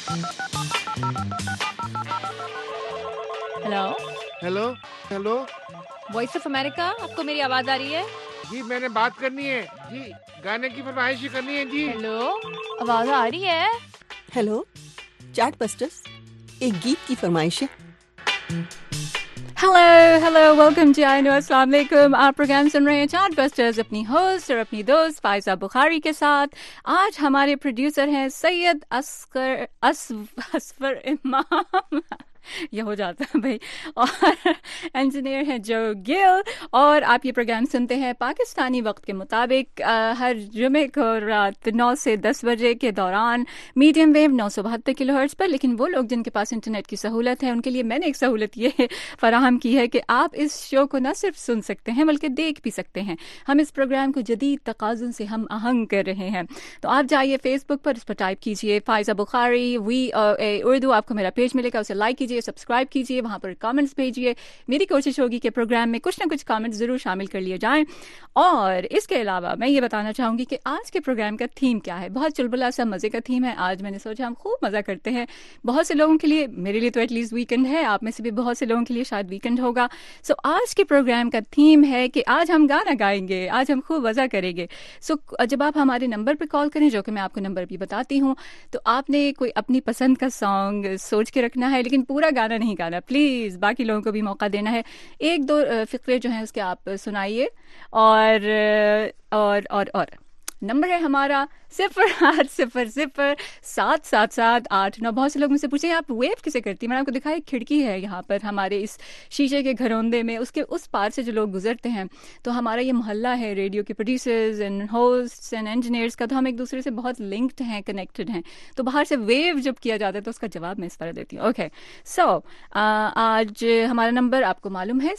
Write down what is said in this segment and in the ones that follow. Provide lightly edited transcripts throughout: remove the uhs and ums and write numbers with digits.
Hello. Hello hello voice of America, आपको मेरी आवाज आ रही है? जी, मैंने बात करनी है जी, गाने की फरमाइश करनी है जी। हेलो, आवाज आ रही है? हेलो, चैट बस्टर्स, एक गीत की फरमाइश है। Hello hello, welcome to I know, अस्सलाम वालेकुम। आप प्रोग्राम सुन रहे हैं चैट बस्टर्स अपनी होस्ट और अपनी दोस्त फायजा बुखारी के साथ। आज हमारे प्रोड्यूसर हैं सैयद असफर इमाम ये हो जाता है भाई, और इंजीनियर हैं जो गिल। और आप ये प्रोग्राम सुनते हैं पाकिस्तानी वक्त के मुताबिक हर जुमे को रात 9 से 10 बजे के दौरान मीडियम वेव 972 किलोहर्ट्ज़ पर। लेकिन वो लोग जिनके पास इंटरनेट की सहूलत है उनके लिए मैंने एक सहूलत ये फराहम की है कि आप इस शो को न सिर्फ सुन सकते हैं बल्कि देख भी सकते हैं। हम इस प्रोग्राम को जदीद तकाज़ुन से हम आहंग कर रहे हैं। तो आप जाइए फेसबुक पर, इस पर टाइप कीजिए फायजा बुखारी उर्दू, आपको मेरा पेज मिलेगा, उसे लाइक कीजिए, सब्सक्राइब कीजिए, वहां पर कमेंट्स भेजिए। मेरी कोशिश होगी कि प्रोग्राम में कुछ ना कुछ कमेंट्स जरूर शामिल कर लिए जाएं। और इसके अलावा मैं ये बताना चाहूंगी कि आज के प्रोग्राम का थीम क्या है। बहुत चुलबुला सा मजे का थीम है आज। मैंने सोचा हम खूब मजा करते हैं। बहुत से लोगों के लिए, मेरे लिए तो एटलीस्ट वीकेंड है, आप में से भी बहुत से लोगों के लिए शायद वीकेंड होगा। सो आज के प्रोग्राम का थीम है कि आज हम गाना गाएंगे, आज हम खूब मजा करेंगे। सो जब आप हमारे नंबर पर कॉल करें, जो कि मैं आपको नंबर भी बताती हूँ, तो आपने कोई अपनी पसंद का सॉन्ग सोच के रखना है, लेकिन पूरा गाना नहीं गाना प्लीज, बाकी लोगों को भी मौका देना है। एक दो फिक्रे जो हैं उसके आप सुनाइए। और नंबर है हमारा 080077789। बहुत से लोग मुझसे पूछे आप वेव किसे करती है। मैंने आपको दिखाया खिड़की है यहाँ पर हमारे इस शीशे के घरौंदे में, उसके उस पार से जो लोग गुजरते हैं, तो हमारा ये मोहल्ला है रेडियो के producers and hosts and engineers का, तो हम एक दूसरे से बहुत लिंक्ड हैं, कनेक्टेड हैं। तो बाहर से वेव जब किया जाता है तो उसका जवाब मैं इस तरह देती हूँ। ओके, सो आज हमारा नंबर आपको मालूम है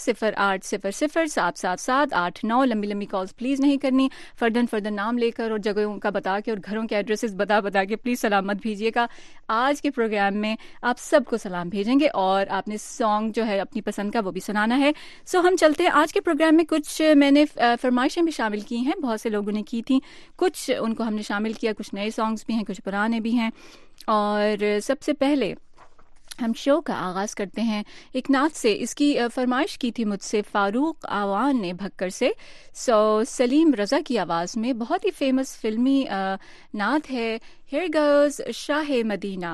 080077789। लंबी लंबी कॉल्स प्लीज नहीं करनी, फर्दन नाम लेकर और जगहों का बता के और घरों के एड्रेसेस बता के प्लीज सलाम मत भेजिएगा। आज के प्रोग्राम में आप सबको सलाम भेजेंगे और आपने सॉन्ग जो है अपनी पसंद का वो भी सुनाना है। सो हम चलते हैं आज के प्रोग्राम में। कुछ मैंने फरमाइशें भी शामिल की हैं, बहुत से लोगों ने की थी, कुछ उनको हमने शामिल किया, कुछ नए सॉन्ग्स भी हैं, कुछ पुराने भी हैं। और सबसे पहले हम शो का आगाज करते हैं एक नात से। इसकी फरमाइश की थी मुझसे फारूक आवान ने भक्कर से। सो सलीम रजा की आवाज में बहुत ही फेमस फिल्मी नात है, हियर गोज शाहे मदीना।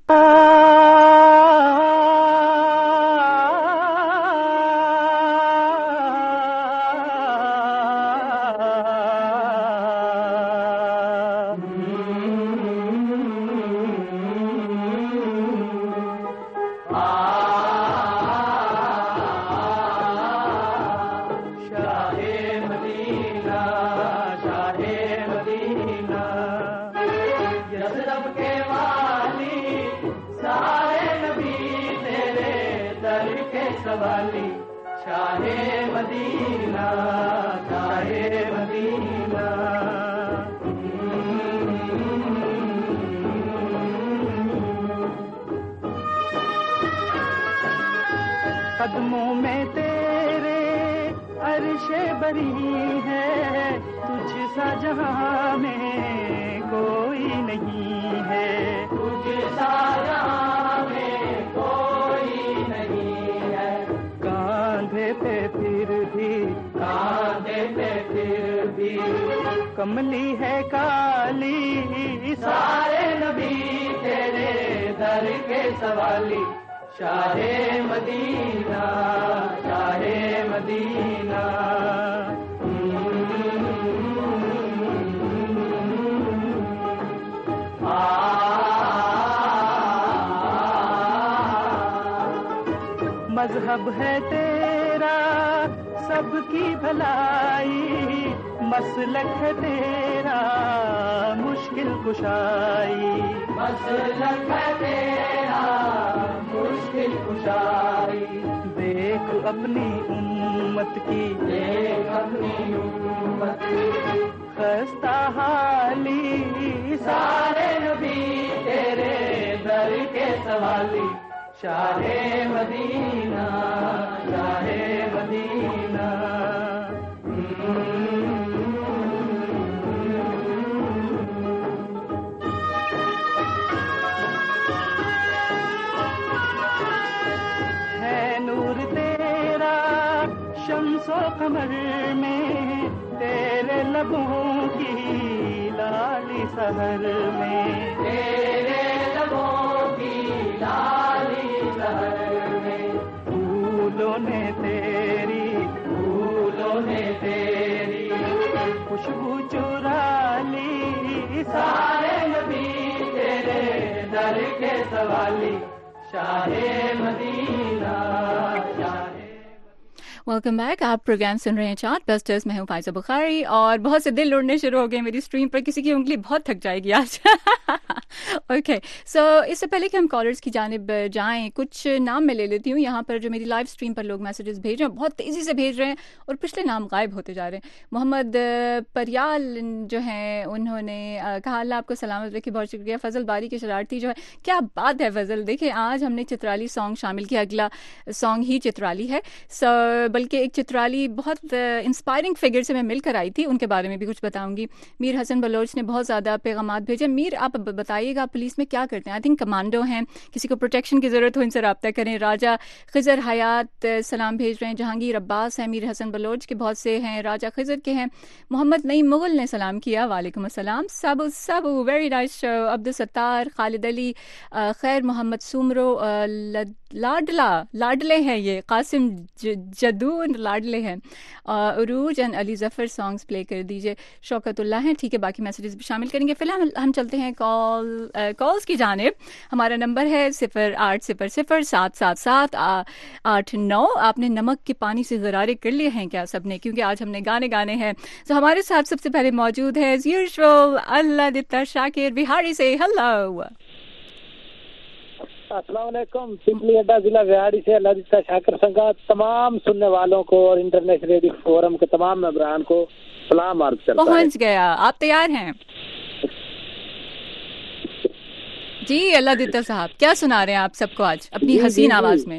कदमों में तेरे अर्शे बरी है, तुझ सा जहां में कोई नहीं है, तुझ सा जहां में कोई नहीं है। कांधे पे फिर भी कमली है काली, सारे नबी तेरे दर के सवाली। शाहे मदीना, शाहे मदीना। मजहब है तेरा सबकी भलाई, मसलक है तेरा मुश्किल कुशाई, मसलक है तेरा मुश्किल कुशाई। देख अपनी उम्मत की, देख अपनी उम्मत की खस्ता हाली, सारे नबी तेरे दर के सवाली। शाहे मदीना, शाहे मदीना। कमर में, तेरे लबों की लाली सहर में, तेरे लबों की लाली सहर में, फूलों ने तेरी खुशबू चुरा ली, सारे नबी तेरे दर के सवाली, शाहे मदीना शाहे। Welcome back. आप प्रोग्राम सुन रहे हैं चार्ट बस्टर्स। मैं हूं फाइजा बुखारी और बहुत से दिल उड़ने शुरू हो गए मेरी स्ट्रीम पर। किसी की उंगली बहुत थक जाएगी आज। ओके, सो इससे पहले कि हम कॉलर्स की जानिब जाएं, कुछ नाम मैं ले लेती हूँ। यहाँ पर जो मेरी लाइव स्ट्रीम पर लोग मैसेजेस भेज रहे हैं, बहुत तेज़ी से भेज रहे हैं और पिछले नाम गायब होते जा रहे हैं। मोहम्मद परियाल जो हैं, उन्होंने कहा अल्लाह आपको सलामत रखे, बहुत शुक्रिया। फजल बारी की शरारती जो है, क्या बात है फजल। देखिए आज हमने चित्राली सॉन्ग शामिल किया, अगला सॉन्ग ही चित्राली है। सो बल्कि एक चित्राली बहुत इंस्पायरिंग फिगर से मैं मिलकर आई थी, उनके बारे में भी कुछ बताऊंगी। मीर हसन बलोच ने बहुत ज़्यादा पैगामात भेजे। मीर आप बताइएगा पुलिस में क्या करते हैं? आई थिंक कमांडो हैं, किसी को प्रोटेक्शन की ज़रूरत हो इनसे रब्ता करें। राजा खिजर हयात सलाम भेज रहे हैं। जहांगीर अब्बास हैं, मीर हसन बलोच के बहुत से हैं, राजा खिजर के हैं। मोहम्मद नईम मुगल ने सलाम किया, वालेकुम अस्सलाम। सब very nice show. Abdul Sattar, Khalid Ali, Khair Mohammad Soomro, लाडले हैं ये, कासिम जदून लाडले हैं। Urooj and Ali Zafar songs play कर दीजिए। शौकतुल्लाह हैं, ठीक है, बाकी मैसेजेस भी शामिल करेंगे। फिलहाल हम चलते हैं कॉल्स की जानिब। हमारा नंबर है 0800-777-889। आपने नमक के पानी से गरारे कर लिए हैं क्या सबने? क्योंकि आज हमने गाने हैं। तो हमारे साथ सबसे पहले मौजूद है यूजुअल अल्लाह दिता शाकिर बिहारी से। हेलो, अस्सलाम वालेकुम। सिंपली अड्डा जिला बिहारी से अल्लाह दिता शाकिर संगा तमाम सुनने वालों को और इंटरनेशनल रेडियो फोरम के तमाम मेंबरान को सलाम अर्ज करता है। पहुंच गया, आप तैयार हैं? जी अल्लाह दिता साहब, क्या सुना रहे हैं आप सबको आज अपनी हसीन आवाज में?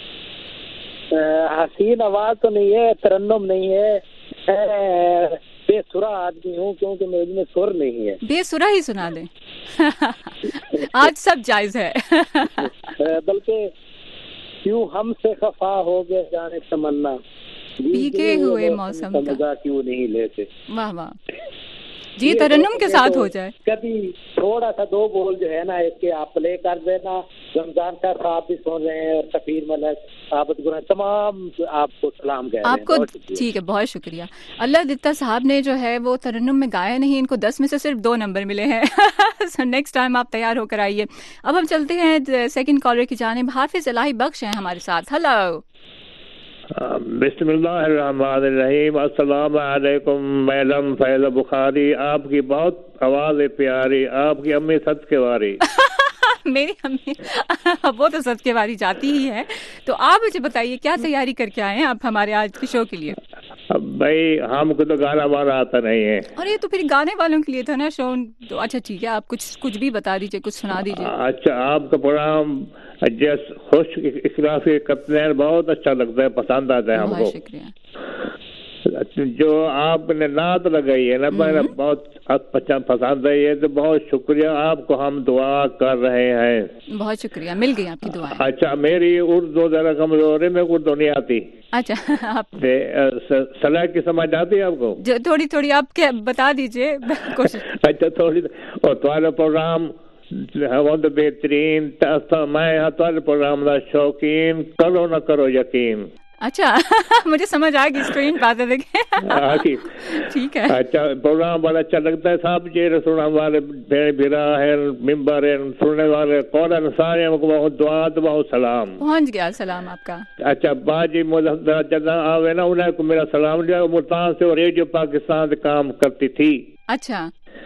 हसीन आवाज तो नहीं है, तरन्नुम नहीं है, बेसुरा आदमी हूँ क्योंकि मेरे में सुर नहीं है। बेसुरा ही सुना दे। आज सब जायज है। बल्कि क्यों हमसे खफा हो गए जाने तमन्ना, भीगे हुए मौसम का क्यों नहीं लेते। वाह वाह जी, तरन्नुम के साथ हो जाए। कभी थोड़ा सा दो बोल जो है ना इसके आप प्ले कर देना। रमजान का आप भी सुन रहे हैं और सफीर मलक आबद गुना तमाम आपको सलाम कह रहे हैं। आपको ठीक है, बहुत शुक्रिया। अल्लाह दिता साहब ने जो है वो तरन्नुम में गाया नहीं, इनको 10 में से सिर्फ 2 नंबर मिले हैं। सो नेक्स्ट टाइम आप तैयार होकर आइए। अब हम चलते हैं सेकंड कॉलर की जानिब। हाफिज इलाही बख्श हैं हमारे साथ। हेलो, बिस्मिल्लाहिर्रहमानिर्रहीम। अस्सलाम वालेकुम मैडम फैज़ा बुखारी, आपकी बहुत आवाज़ है प्यारी, आपकी अम्मी सच के वारी। मेरी अम्मी वो तो सच के वारी जाती ही है। तो आप मुझे बताइए क्या तैयारी करके आए हैं आप हमारे आज के शो के लिए? भाई हमको तो गाना वाना आता नहीं है। अरे तो फिर गाने वालों के लिए था ना शो। तो अच्छा ठीक है, आप कुछ भी बता दीजिए, कुछ सुना दीजिए। अच्छा, आपका प्रोग्राम जैस खुश इखलासी करते हैं, बहुत अच्छा लगता है, पसंद आता है हमको। बहुत शुक्रिया। जो आपने नात लगाई है ना, मैंने बहुत अच्छा पसंद है ये, तो बहुत शुक्रिया आपको, हम दुआ कर रहे हैं। बहुत शुक्रिया, मिल गई आपकी दुआ। अच्छा, मेरी उर्दू जरा कमजोर है, मेरे को उर्दू नहीं आती। अच्छा, आप सलाह की समझ आती है आपको? थोड़ी थोड़ी आप क्या बता दीजिए कोशिश। अच्छा थोड़ी, और तुम्हारा प्रोग्राम बहुत बेहतरीन, मैं तुम्हारे प्रोग्राम का शौकीन, करो न करो यकीन। अच्छा मुझे समझ आ गई, स्क्रीन बात है देखे। ठीक है। अच्छा, प्रोग्राम बड़ा अच्छा लगता है साहब जी, सुनने वाले बिरा है, मेंबर है, सुनने वाले कौन सारे बहुत दुआ बहुत सलाम। पहुंच गया सलाम आपका। अच्छा, बाजी मुझे आवे ना, उन्हें को मेरा सलाम दिया। मुल्तान से और रेडियो पाकिस्तान से काम करती थी। अच्छा,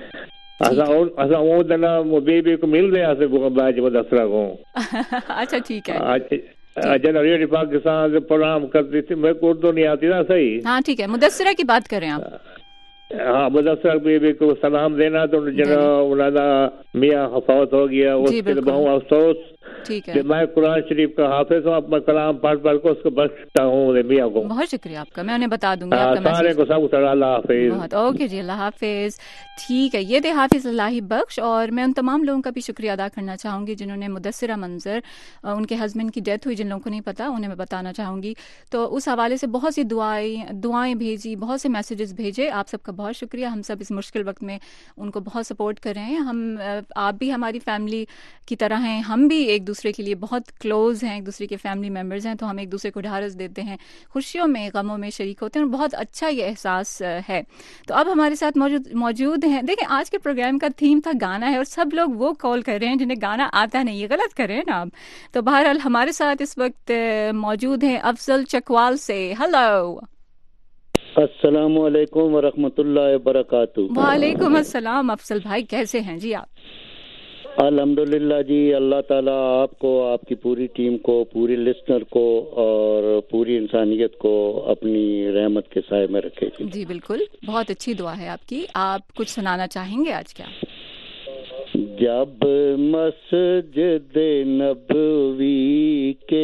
वो दिन बीबी को मिल रहे से बाजी मुदस्सरा को। अच्छा ठीक है। रेडियो पाकिस्तान से प्रोग्राम करती थी, मेरे को उर्दू नहीं आती ना सही। हाँ ठीक है, मुदस्सरा की बात करें आप। हाँ, मुदस्सर बीबी को सलाम देना। तो जना उन्होंने मियाँ फौत हो गया, उसके बहुत अफसोस। ठीक कि है, मैं कुरान शरीफ का हाफिज हूँ, अपना कलाम पढ़ पढ़ कर उसको बख्शता हूँ मियाँ को। बहुत शुक्रिया आपका, मैं उन्हें बता दूंगी आपका सारे मैसेज। को सब अल्लाह हाफिज। बहुत ओके जी, अल्लाह हाफिज। ठीक है, ये थे हाफिज अल्लाही बख्श। और मैं उन तमाम लोगों का भी शुक्रिया अदा करना चाहूँगी जिन्होंने मुदस्सिरा मंजर, उनके हस्बैंड की डेथ हुई, जिन लोगों को नहीं पता उन्हें मैं बताना चाहूँगी, तो उस हवाले से बहुत सी दुआएं भेजी, बहुत से मैसेजेस भेजे। आप सबका बहुत शुक्रिया। हम सब इस मुश्किल वक्त में उनको बहुत सपोर्ट कर रहे हैं। आप भी हमारी फैमिली की तरह हैं, हम भी एक दूसरे के लिए बहुत क्लोज हैं, एक दूसरे के फैमिली मेम्बर्स हैं, तो हम एक दूसरे को ढारस देते हैं, खुशियों में गमों में शरीक होते हैं, और बहुत अच्छा ये एहसास है। तो अब हमारे साथ मौजूद हैं, देखिए आज के प्रोग्राम का थीम था गाना है, और सब लोग वो कॉल कर रहे हैं जिन्हें गाना आता नहीं, ये गलत कर रहे हैं ना आप। तो बहरहाल हमारे साथ इस वक्त मौजूद हैं अफजल चकवाल से। हेलो, अस्सलामु अलैकुम वरहमतुल्लाहि वबरकातुहू। वालेकुम अस्सलाम। अफजल भाई कैसे हैं जी आप? अल्हम्दुलिल्लाह जी, अल्लाह ताला आपको, आपकी पूरी टीम को, पूरी लिस्नर को और पूरी इंसानियत को अपनी रहमत के साए में रखे जी बिल्कुल, बहुत अच्छी दुआ है आपकी। आप कुछ सुनाना चाहेंगे आज क्या? जब मस्जिद नबवी के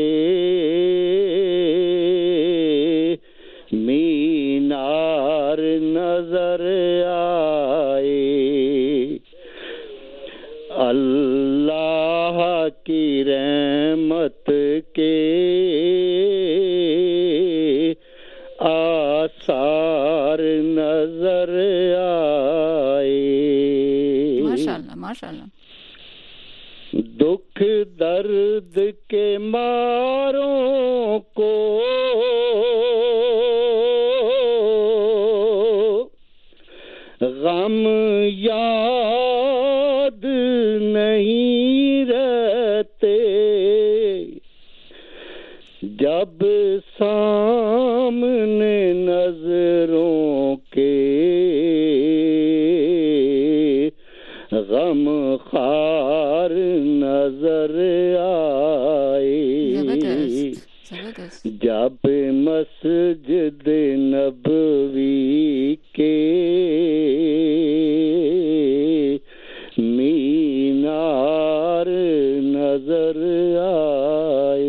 मीनार नजर आए, अल्लाह की रहमत के आसार नजर आए। माशाल्लाह माशाल्लाह। दुख दर्द के मारों को गम याद नहीं रहते, जब सामने नजरों के गम खार नजर आए, जब मस्जिद नबवी के मीनार नजर आए।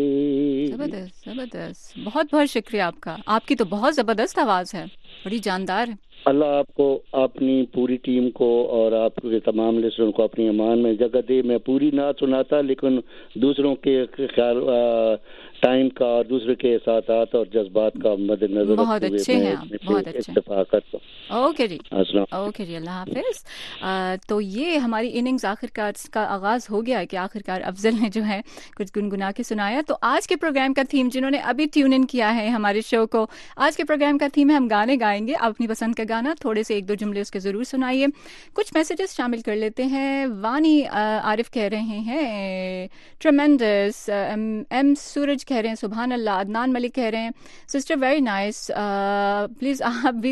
जबरदस्त, बहुत बहुत शुक्रिया आपका। आपकी तो बहुत जबरदस्त आवाज है, बड़ी जानदार है। अल्लाह आपको, अपनी पूरी टीम को और आपके तमाम लिस्टरों को अपनी अमान में जगह दे। मैं पूरी ना सुनाता, लेकिन दूसरों के ख्याल टाइम का और दूसरे के एहसास और जज्बात का मद्देनजर बहुत अच्छे हैं आप, बहुत अच्छे। इत्तेफाक करता हूं। ओके जी, अस्सलाम। ओके जी, अल्लाह हाफिज। तो ये हमारी इनिंग्स आखिरकार का आगाज हो गया है कि आखिरकार अफजल ने जो है कुछ गुनगुना के सुनाया। तो आज के प्रोग्राम का थीम, जिन्होंने अभी ट्यून इन किया है हमारे शो को, आज के प्रोग्राम का थीम है हम गाने गाएंगे। आप अपनी पसंद का गाना थोड़े से एक दो जुमले उसके जरूर सुनाइए। कुछ मैसेजेस शामिल कर लेते हैं। वानी आरिफ कह रहे हैं ट्रेमेंडस, एम सूरज कह रहे हैं सुभान अल्लाह, अदनान मलिक कह रहे हैं सिस्टर वेरी नाइस, प्लीज आप भी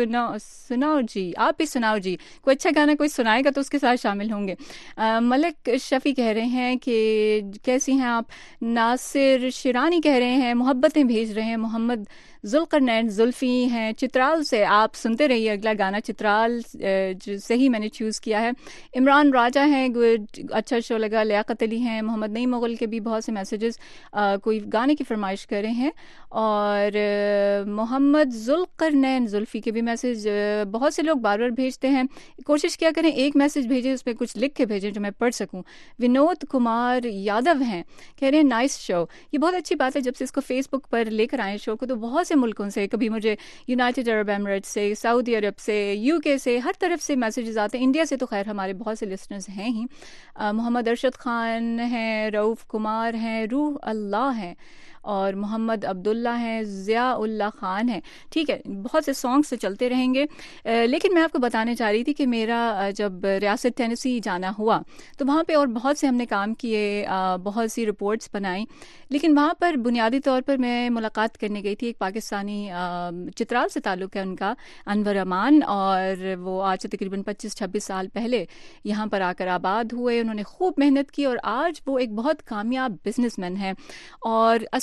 सुनाओ जी, आप भी सुनाओ जी, कोई अच्छा गाना कोई सुनाएगा तो उसके साथ शामिल होंगे। मलिक शफी कह रहे हैं कि कैसी हैं आप। नासिर शिरानी कह रहे हैं मोहब्बतें भेज रहे हैं। मोहम्मद जुल्करनैन जुल्फी हैं चित्राल से। आप सुनते रहिए अगला गाना चित्राल से ही मैंने चूज़ किया है। इमरान राजा हैं, गुड, अच्छा शो लगा। लियाकत अली हैं। मोहम्मद नई मुगल के भी बहुत से मैसेजेस कोई गाने की फरमाइश कर रहे हैं। और मोहम्मद जुल्करनैन जुल्फी के भी मैसेज बहुत से लोग बार बार भेजते हैं। कोशिश किया करें एक मैसेज भेजें, उस पर कुछ लिख के भेजें जो मैं पढ़ सकूं। विनोद कुमार यादव हैं, कह रहे हैं नाइस शो। ये बहुत अच्छी बात है, जब से इसको फेसबुक पर लेकर आए शो को, तो बहुत से मुल्कों से, कभी मुझे यूनाइटेड अरब एमिरेट्स से, सऊदी अरब से, यूके से, हर तरफ से मैसेजेस आते हैं। इंडिया से तो खैर हमारे बहुत से लिसनर्स हैं ही। मोहम्मद अरशद खान हैं, रऊफ कुमार हैं, रूह अल्लाह हैं, और मोहम्मद अब्दुल्ला हैं, ज़िया-उल्ला खान हैं। ठीक है, बहुत से सॉन्ग्स से चलते रहेंगे। लेकिन मैं आपको बताने चाह रही थी कि मेरा जब रियासत टेनेसी जाना हुआ तो वहाँ पे और बहुत से हमने काम किए, बहुत सी रिपोर्ट्स बनाई, लेकिन वहाँ पर बुनियादी तौर पर मैं मुलाकात करने गई थी एक पाकिस्तानी, चित्राल से ताल्लुक़ है उनका, अनवर अमान, और वो आज से तकरीबन 25-26 साल पहले यहाँ पर आकर आबाद हुए। उन्होंने खूब मेहनत की और आज वो एक बहुत कामयाब बिजनेसमैन हैं। और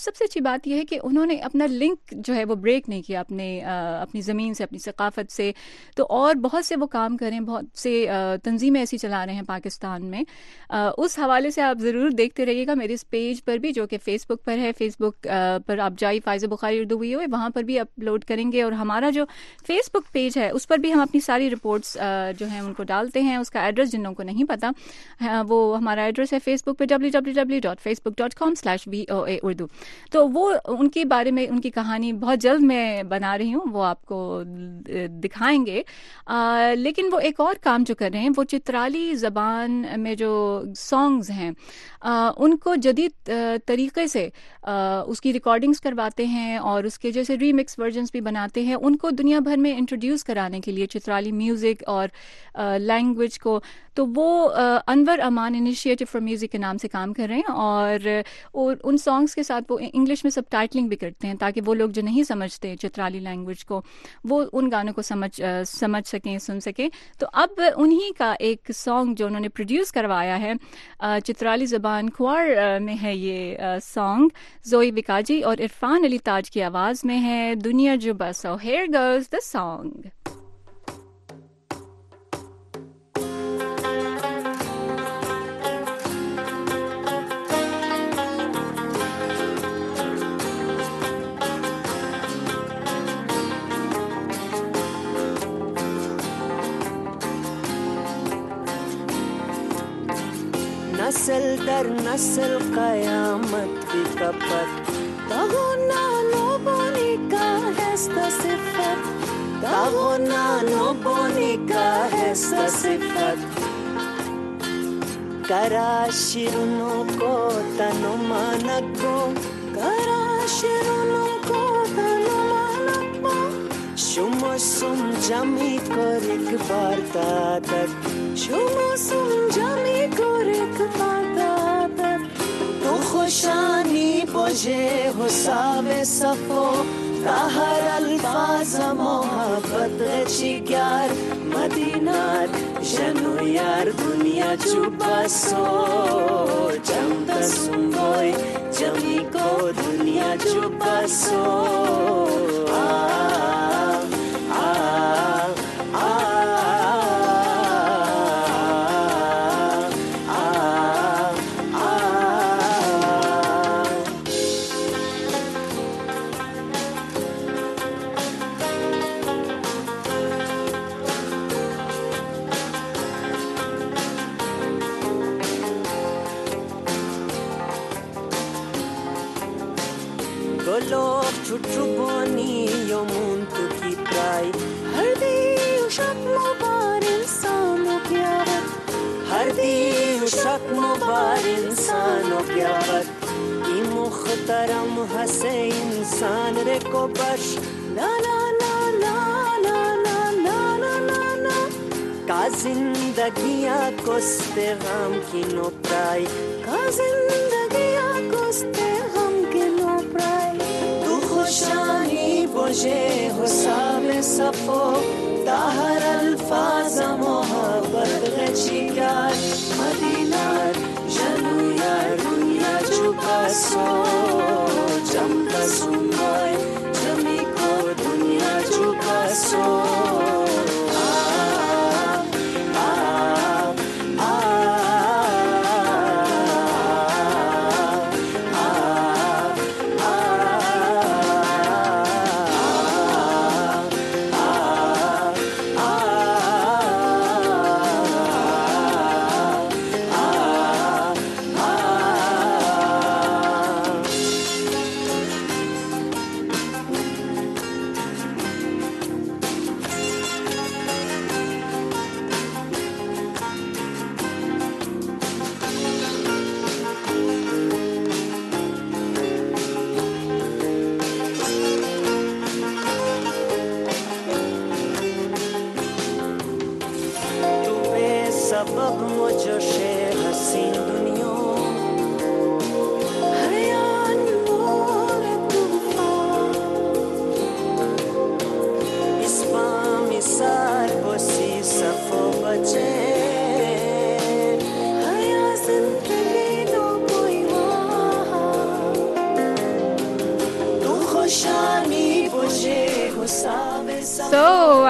सबसे अच्छी बात यह है कि उन्होंने अपना लिंक जो है वो ब्रेक नहीं किया अपनी ज़मीन से, अपनी सकाफ़त से। तो और बहुत से वो काम करें, बहुत से तंजीमें ऐसी चला रहे हैं पाकिस्तान में। उस हवाले से आप ज़रूर देखते रहिएगा मेरे इस पेज पर भी, जो कि फ़ेसबुक पर है। फ़ेसबुक पर आप जाइए फ़ाइज़ा बुखारी उर्दू वीडियो है, वहाँ पर भी अपलोड करेंगे। और हमारा जो फ़ेसबुक पेज है उस पर भी हम अपनी सारी रिपोर्ट्स जो हैं उनको डालते हैं। उसका एड्रेस जिन लोगों को नहीं पता, वो हमारा एड्रेस है फेसबुक पे www.facebook.com/VOA उर्दू। तो वो उनके बारे में, उनकी कहानी बहुत जल्द मैं बना रही हूँ, वो आपको दिखाएंगे। लेकिन वो एक और काम जो कर रहे हैं, वो चित्राली ज़बान में जो सॉन्ग्स हैं उनको जदीद तरीके से उसकी रिकॉर्डिंग्स करवाते हैं और उसके जैसे रीमिक्स वर्जन्स भी बनाते हैं, उनको दुनिया भर में इंट्रोड्यूस कराने के लिए चित्राली म्यूज़िक और लैंग्वेज को। तो वो Anwar Aman initiative for music के नाम से काम कर रहे हैं और उन सॉन्ग्स के साथ वो इंग्लिश में सबटाइटलिंग भी करते हैं, ताकि वो लोग जो नहीं समझते चित्राली लैंग्वेज को, वो उन गानों को समझ सकें, सुन सकें। तो अब उन्हीं का एक सॉन्ग जो उन्होंने प्रोड्यूस करवाया है, चित्राली ज़बान ख्वार में है ये सॉन्ग। जोई विकाजी और इरफान अली ताज की आवाज़ में है, दुनिया जो बस। So here goes the song. नस्ल दर नस्ल क़यामत की कपत ताहो नानो बोनी का है सिफत, ताहो नानो बोनी का है सिफत। करा शिरुनो को तनु मानको, करा शिरुनो को तनु मानको। शुमो सुम जमी को एक बार तातक, शुमो सुम जमी को एक बार तातक। तो खुशानी बोझे हो सावे सफो, ताहर अल्फाज मोहब्बत चिग्यार मदीनार जनु यार दुनिया चुबासो। जमता सुंबोय जमी को दुनिया चुबासो। Golok chuchuboni yomun tu kitrai, har di ushak mubar insano kyavat, har di ushak mubar insano kyavat. Ki mukhtaram hase insan re ko bash, la la la la la la la la la la. Ka zindagiya koste gham ki no prai, ka zindagiya koste gham ki no prai. खुशानी बोझे हो सामे सफो, ताहर अल्फाज मोहब्बत गचिगार मदीनार जनु यार दुनिया चुबासो। जमता सुंबोय जमी को दुनिया चुबासो।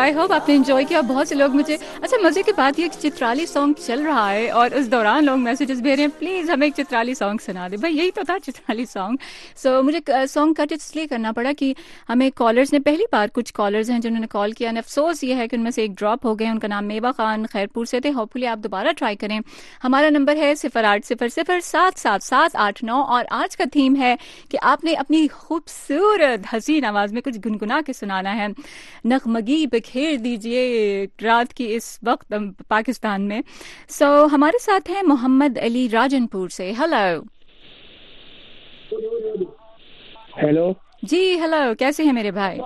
आई होप आपने एंजॉय किया। बहुत से लोग मुझे, अच्छा मजे की बात ये चित्राली सॉन्ग चल रहा है और उस दौरान लोग मैसेजेस भेज रहे हैं प्लीज हमें एक चित्राली सॉन्ग सुना दे। भाई यही तो था चित्राली सॉन्ग। सो मुझे सॉन्ग कट इसलिए करना पड़ा कि हमें कॉलर्स ने, पहली बार कुछ कॉलर्स हैं जिन्होंने कॉल किया, अफसोस ये है कि उनमें से एक ड्रॉप हो गए। उनका नाम मेवा खान खैरपुर से थे। होपफुली आप दोबारा ट्राई करें। हमारा नंबर है 0800077889 और आज का थीम है कि आपने अपनी खूबसूरत हसीन आवाज में कुछ गुनगुना के सुनाना है। नगमगी बिखेर दीजिए रात की इस वक्त पाकिस्तान में। सो हमारे साथ हैं मोहम्मद अली राजनपुर से। हेलो। हेलो जी हेलो, कैसे हैं मेरे भाई?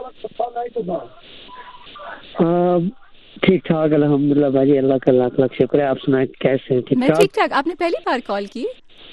ठीक ठाक अल्हम्दुलिल्लाह भाई, अल्लाह का लाख लाख शुक्र है। आप सुनाए कैसे हैं? मैं ठीक ठाक। आपने पहली बार कॉल की?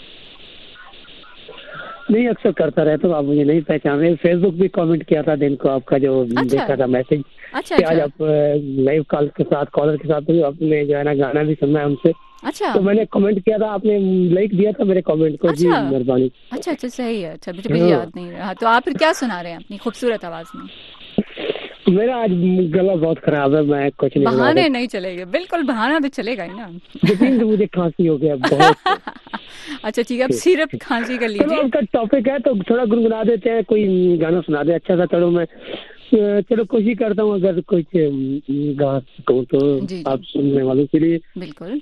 नहीं, अक्सर करता रहता हूँ, आप मुझे नहीं पहचाने। फेसबुक भी कमेंट किया था दिन को आपका, जो देखा था मैसेज। अच्छा, आज आप लाइव कॉल के साथ, कॉलर के साथ आपने जो है ना गाना भी सुनना है हमसे। अच्छा, तो मैंने कमेंट किया था, आपने लाइक दिया था मेरे कमेंट को। जी मेहरबानी। अच्छा अच्छा, सही है। अच्छा, मुझे याद नहीं रहा। तो आप क्या सुना रहे हैं अपनी खूबसूरत आवाज में? मेरा आज गला बहुत खराब है, मैं कुछ नहीं। बहाने नहीं चलेंगे, बिल्कुल बहाना तो चलेगा ही ना। लेकिन मुझे खांसी हो गया बहुत। अच्छा ठीक है, अब सिर्फ खांसी कर लीजिए। आपका टॉपिक है तो थोड़ा गुनगुना देते हैं, कोई गाना सुना दे अच्छा सा। चलो कोशिश करता हूँ, अगर कुछ गा सकूँ तो आप सुनने वालों के लिए। बिल्कुल।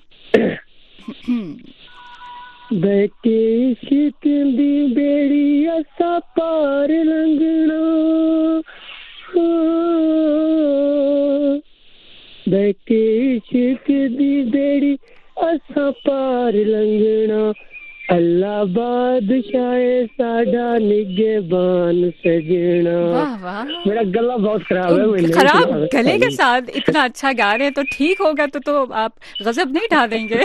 बैके शिकंदी बेड़ी असा पार लंघना, बैके शिकंदी बेड़ी असा पार लंघना, अल्लाह बादशाह साडा निगहबान सजना। वाह वाह, मेरा गला बहुत खराब है। खराब गले के साथ इतना अच्छा गा रहे हैं तो ठीक होगा। तो आप गजब नहीं ढा देंगे।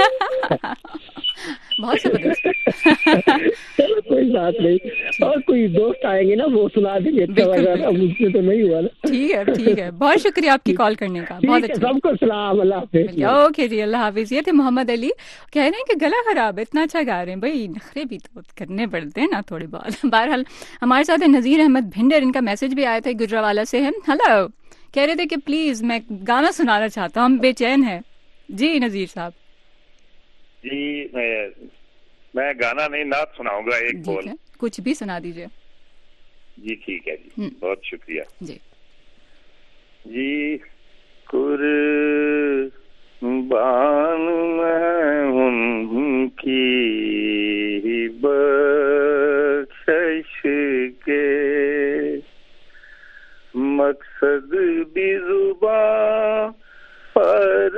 बहुत जबरदस्त। चलो कोई बात नहीं, और कोई दोस्त आएंगे ना वो सुना देंगे। मुझसे तो नहीं हुआ ना। ठीक है। बहुत शुक्रिया आपकी कॉल करने का। बहुत अच्छा। सबको सलाम, अल्लाह हाफिज। ओके जी, अल्लाह हाफिज। ये थे मोहम्मद अली, कह रहे हैं कि गला खराब है, इतना अच्छा गा रहे हैं। भाई नखरे भी तो करने पड़ते हैं ना थोड़ी बहुत। बहरहाल हमारे साथ है नजीर अहमद भिंडर। इनका मैसेज भी आया था, गुजरावाला से है। हेलो, कह रहे थे कि प्लीज मैं गाना सुनाना चाहता हूँ, हम बेचैन है। जी नजीर साहब। जी मैं गाना नहीं, नात सुनाऊंगा एक बोल। कुछ भी सुना दीजिए। जी ठीक है जी, बहुत शुक्रिया जी। जी कुर्बान मैं उनकी बख्शिश के, मकसद भी जुबान पर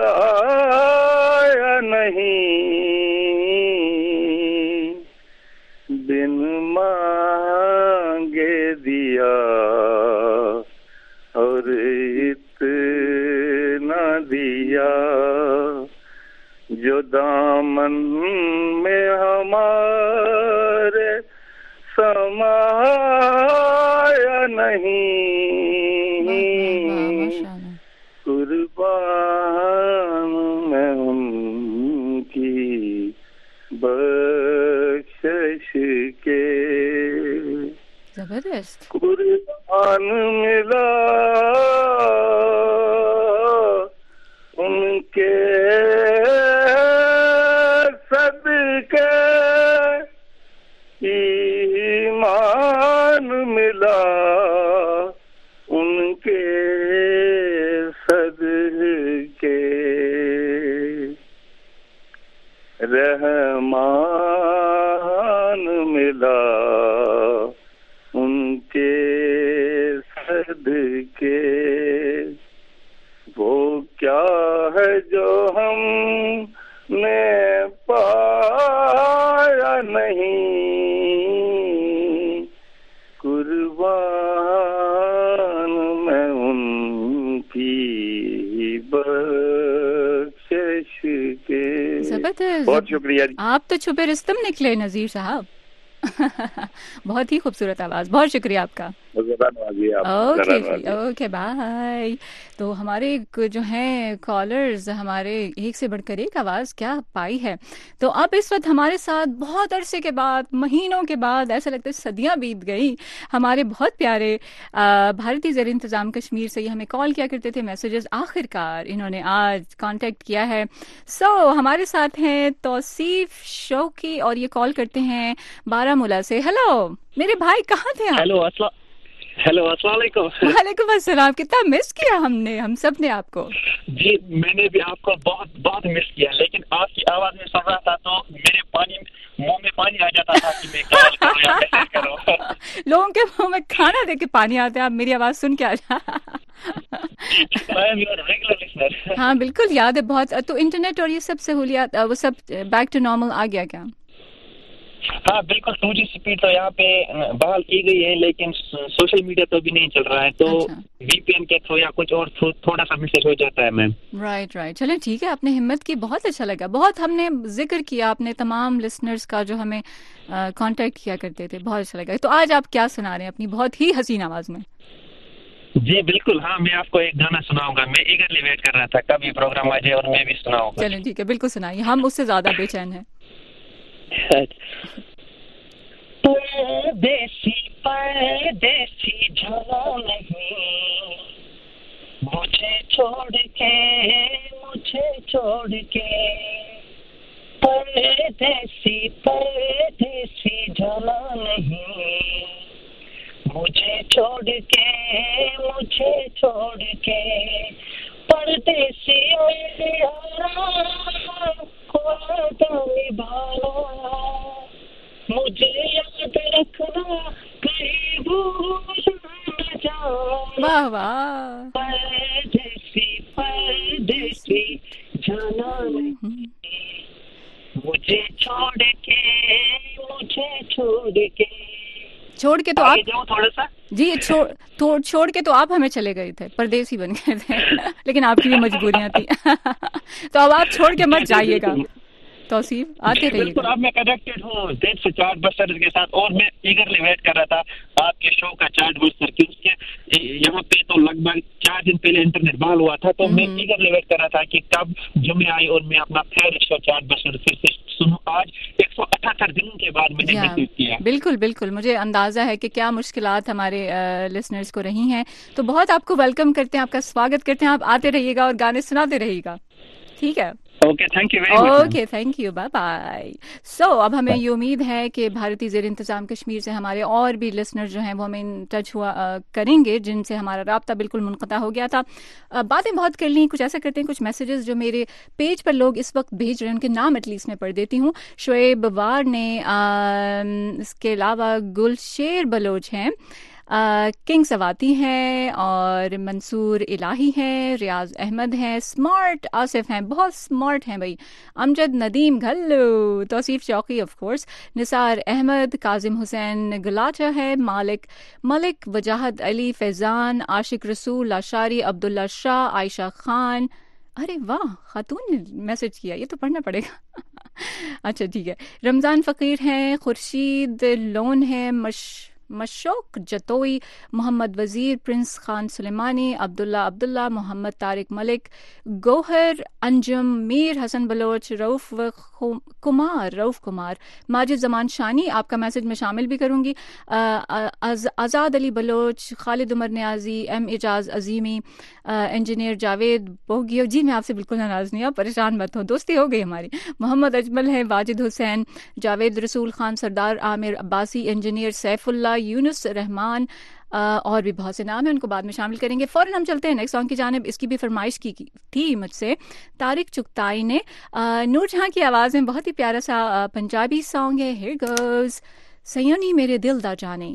आया नहीं, बिन मांगे दिया और इतना दिया, जो दामन में हमारे समाया नहीं, कुर्बान मैं उनकी बख्शिश के। जबरदस्त। कुर्बान मिला उनके सदके, ईमान मिला उनके सदके, रहमान मिला उनके सदके। वो क्या है जो हमने पाया नहीं, कुर्बान मैं उनकी बख्शिश के। जबरदस्त, बहुत शुक्रिया। आप तो छुपे रुस्तम निकले नजीर साहब। बहुत ही खूबसूरत आवाज, बहुत शुक्रिया आपका। Okay bye. तो हमारे जो हैं कॉलर्स, हमारे एक से बढ़कर एक आवाज़ क्या पाई है। तो अब इस वक्त हमारे साथ बहुत अरसे के बाद, महीनों के बाद, ऐसा लगता है सदियां बीत गई, हमारे बहुत प्यारे भारतीय ज़ेर इंतज़ाम कश्मीर से ये हमें कॉल किया करते थे, मैसेजेस, आखिरकार इन्होंने आज कांटेक्ट किया है। हमारे साथ हैं तौसीफ शौकी और ये कॉल करते हैं बारामूला से। हेलो मेरे भाई, कहाँ थे आप? हेलो अस्सलाम वालेकुम। वालेकुम अस्सलाम। कितना मिस किया हम सब ने आपको। जी मैंने भी आपको बहुत बहुत मिस किया, लेकिन आपकी आवाज में सुन रहा था तो मेरे मुंह में पानी आ जाता था कि मैं कॉल करूं या मैसेज करूं। लोगों के मुंह में खाना देके पानी आता है, आप मेरी आवाज सुन के आ जा। हाँ बिल्कुल याद है बहुत। तो इंटरनेट और ये सब सहूलियात, वो सब बैक टू नॉर्मल आ गया क्या? हाँ बिल्कुल, 2G स्पीड तो यहाँ पे बहाल की गई है, लेकिन सोशल मीडिया तो भी नहीं चल रहा है, तो VPN के थ्रू या कुछ और थोड़ा सा मैसेज हो जाता है मैम। राइट चलें ठीक है, आपने हिम्मत की, बहुत अच्छा लगा। बहुत हमने जिक्र किया आपने तमाम लिसनर्स का जो हमें कांटेक्ट किया करते थे, बहुत अच्छा लगा। तो आज आप क्या सुना रहे हैं अपनी बहुत ही हसीन आवाज में? जी बिल्कुल, हाँ मैं आपको एक गाना सुनाऊंगा। मैं ईगरली वेट कर रहा था कब ये प्रोग्राम आ जाए और मैं भी सुनाऊंगा। चलें ठीक है, बिल्कुल सुनाइए, हम उससे ज्यादा बेचैन हैं। परदेसी परदेसी जाना नहीं, मुझे छोड़ के परदेसी परदेसी जाना नहीं, मुझे छोड़ के परदेसी मेरे यारा को निभाना, मुझे याद रखना कहीं भूल न जाना। वाह वाह। परदेसी जाना नहीं, मुझे छोड़ के तो आप जाओ थोड़ा सा। जी छोड़ के तो आप हमें चले गए थे, परदेसी बन गए थे। लेकिन आपकी भी मजबूरियां थी। तो अब आप छोड़ के मत जाइएगा, तौसीफ आते रहिए। बिल्कुल, अब मैं कनेक्टेड हूँ देश से चार्ट बस्टर्स के साथ, और मैं ईगरली वेट कर रहा था आपके शो का चार्ट बस्टर की। उसके यहाँ पे तो लगभग 4 दिन पहले इंटरनेट बहाल हुआ था, तो मैं ईगरली वेट कर रहा था कि कब जुम्मे आए और मैं अपना फेवरेट शो चार्ट बस्टर फिर से सुनूं। आज 178 दिनों के बाद मैंने रिसीव किया। बिल्कुल मुझे अंदाजा है कि क्या मुश्किलात हमारे लिसनर्स को रही हैं। तो बहुत आपको वेलकम करते हैं, आपका स्वागत करते हैं। आप आते रहिएगा और गाने सुनाते रहिएगा, ठीक है? Okay, thank you very much. Okay, thank you, bye bye. अब हमें ये उम्मीद है कि भारतीय ज़ेर इंतज़ाम कश्मीर से हमारे और भी लिसनर जो हैं वो हमें इन टच हुआ करेंगे, जिनसे हमारा राब्ता बिल्कुल मुनक़ता हो गया था। बातें बहुत कर ली, कुछ ऐसा करते हैं, कुछ मैसेजेस जो मेरे पेज पर लोग इस वक्त भेज रहे हैं उनके नाम एटलीस्ट मैं पढ़ देती हूँ। शुएब वार ने, इसके अलावा गुलशेर बलोच हैं, किंग सवाती हैं, और मंसूर इलाही हैं, रियाज अहमद हैं, स्मार्ट आसिफ हैं, बहुत स्मार्ट हैं भाई, अमजद नदीम घल्लू, तौसीफ शौकी ऑफ कोर्स, निसार अहमद, काजिम हुसैन गुलाचा है, मलिक वजाहत अली, फैजान, आशिक रसूल, लाशारी, अब्दुल्ला शाह, आयशा खान। अरे वाह, खातून ने मैसेज किया, ये तो पढ़ना पड़ेगा। अच्छा ठीक है, रमज़ान फ़कीर हैं, खुर्शीद लोन है, मशोक जतोई, मोहम्मद वजीर, प्रिंस खान सुलेमानी, अब्दुल्ला, मोहम्मद तारिक मलिक, गोहर अंजुम, मीर हसन बलोच, रऊफ कुमार, माजिद जमान शानी, आपका मैसेज मैं शामिल भी करूंगी, आज़ाद अली बलोच, खालिद उमर न्याजी, एम इजाज अजीमी, इंजीनियर जावेद बोगियो। जी मैं आपसे बिल्कुल नाराज नहीं, आप परेशान मत हो, दोस्ती हो गई हमारी। मोहम्मद अजमल है, वाजिद हुसैन, जावेद रसूल खान, सरदार आमिर अब्बासी, इंजीनियर सैफुल्ला, यूनुस रहमान, और भी बहुत से नाम हैं, उनको बाद में शामिल करेंगे। फौरन हम चलते हैं नेक्स्ट सॉन्ग की जानिब। इसकी भी फरमाइश की थी मुझसे तारिक चुगताई ने, नूरजहां की आवाज़ में बहुत ही प्यारा सा पंजाबी सॉन्ग है, हियर गोज़, सयोनी मेरे दिल दा जाने।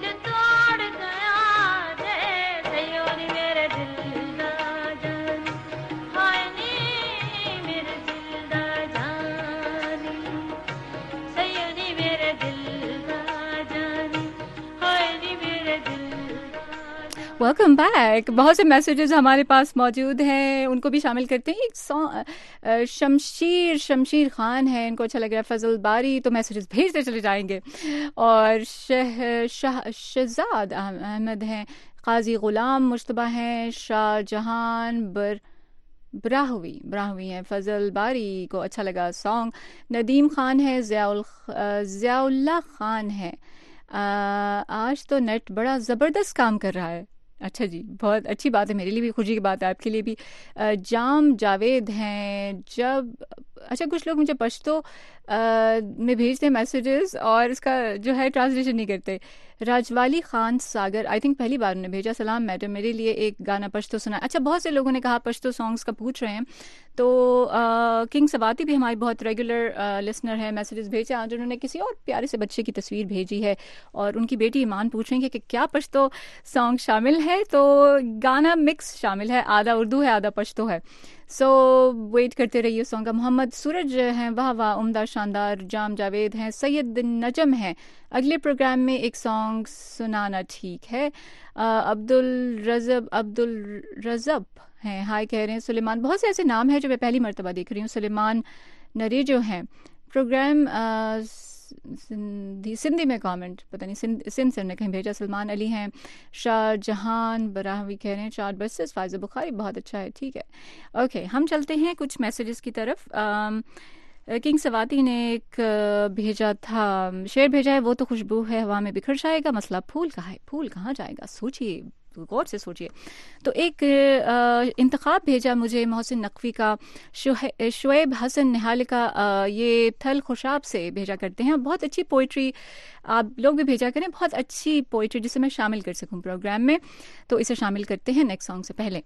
Welcome back. बहुत से मैसेजेस हमारे पास मौजूद हैं, उनको भी शामिल करते हैं। एक सॉन्ग शमशीर खान है, इनको अच्छा लग रहा है। फजल बारी तो मैसेजेस भेजते चले जाएंगे। और शहजाद अहमद हैं, काजी गुलाम मुश्तबा हैं, शाहजहान ब्राहवी हैं। फजल बारी को अच्छा लगा सॉन्ग। नदीम खान है, ज़ियाउल्लाह खान है। आज तो नेट बड़ा ज़बरदस्त काम कर रहा है। अच्छा जी, बहुत अच्छी बात है, मेरे लिए भी खुशी की बात है, आपके लिए भी। जाम जावेद हैं। जब अच्छा कुछ लोग मुझे पश्तो में भेजते हैं मैसेजेस और इसका जो है ट्रांसलेशन नहीं करते। राजवाली खान सागर, आई थिंक पहली बार उन्होंने भेजा। सलाम मैडम, मेरे लिए एक गाना पश्तो सुना। अच्छा, बहुत से लोगों ने कहा पश्तो सॉन्ग्स का पूछ रहे हैं, तो किंग सवाती भी हमारी बहुत रेगुलर लिसनर है, मैसेजेस भेजे। आज उन्होंने किसी और प्यारे से बच्चे की तस्वीर भेजी है और उनकी बेटी ईमान पूछ रही है कि क्या पश्तो सॉन्ग शामिल है। तो गाना मिक्स शामिल है, आधा उर्दू है आधा पश्तो है। सो वेट करते रहिए सॉन्ग का। मोहम्मद सूरज हैं, वाह वाह उम्दा शानदार। जाम जावेद हैं, सैयद नजम हैं, अगले प्रोग्राम में एक सॉन्ग सुनाना ठीक है। अब्दुल रजब हैं, हाय कह रहे हैं। सुलेमान, बहुत से ऐसे नाम हैं जो मैं पहली मर्तबा देख रही हूँ। सुलेमान नरे जो हैं, प्रोग्राम सिंधी में कमेंट पता नहीं सिंध सर ने कहीं भेजा। सलमान अली हैं, शाहजहान बराहवी कह रहे हैं। 4 बसेस, फायज़ बुखारी, बहुत अच्छा है, ठीक है। ओके, हम चलते हैं कुछ मैसेजेस की तरफ। किंग सवाती ने एक भेजा था, शेर भेजा है, वो तो खुशबू है हवा में बिखर जाएगा, मसला फूल का है, फूल कहाँ जाएगा, सोचिए, गौर से सोचिए। तो एक इंतखाब भेजा मुझे मोहसिन नकवी का, शुएब हसन निहाल का, ये थल खुशाब से भेजा करते हैं। बहुत अच्छी पोइट्री आप लोग भी भेजा करें, बहुत अच्छी पोइट्री जिसे मैं शामिल कर सकूं प्रोग्राम में, तो इसे शामिल करते हैं नेक्स्ट सॉन्ग से पहले।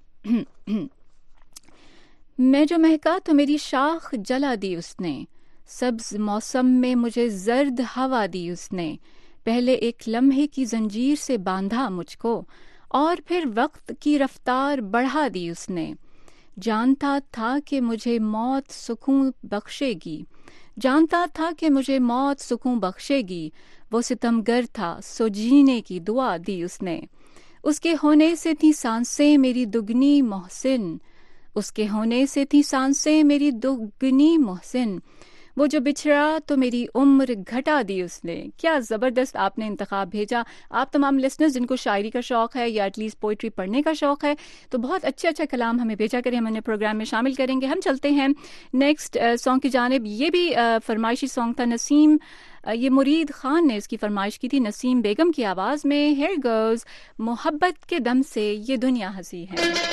मैं जो महका तो मेरी शाख जला दी उसने, सब्ज मौसम में मुझे जर्द हवा दी उसने, पहले एक लम्हे की जंजीर से बांधा मुझको और फिर वक्त की रफ्तार बढ़ा दी उसने। जानता था कि मुझे मौत सुकून बख्शेगी, जानता था कि मुझे मौत सुकून बख्शेगी, वो सितमगर था सो जीने की दुआ दी उसने। उसके होने से थी सांसें मेरी दुगनी मोहसिन, उसके होने से थी सांसें मेरी दुगनी मोहसिन, वो जो बिछड़ा तो मेरी उम्र घटा दी उसने। क्या ज़बरदस्त आपने इंतखाब भेजा। आप तमाम लिसनर्स जिनको शायरी का शौक़ है या एटलीस्ट पोइट्री पढ़ने का शौक़ है, तो बहुत अच्छा कलाम हमें भेजा करें, हम अपने प्रोग्राम में शामिल करेंगे। हम चलते हैं नेक्स्ट सॉन्ग की जानिब। ये भी फरमाइशी सॉन्ग था, नसीम, ये मुरीद खान ने इसकी फरमाइश की थी, नसीम बेगम की आवाज़ में। हेयर गर्ल्स, मोहब्बत के दम से ये दुनिया हंसी है।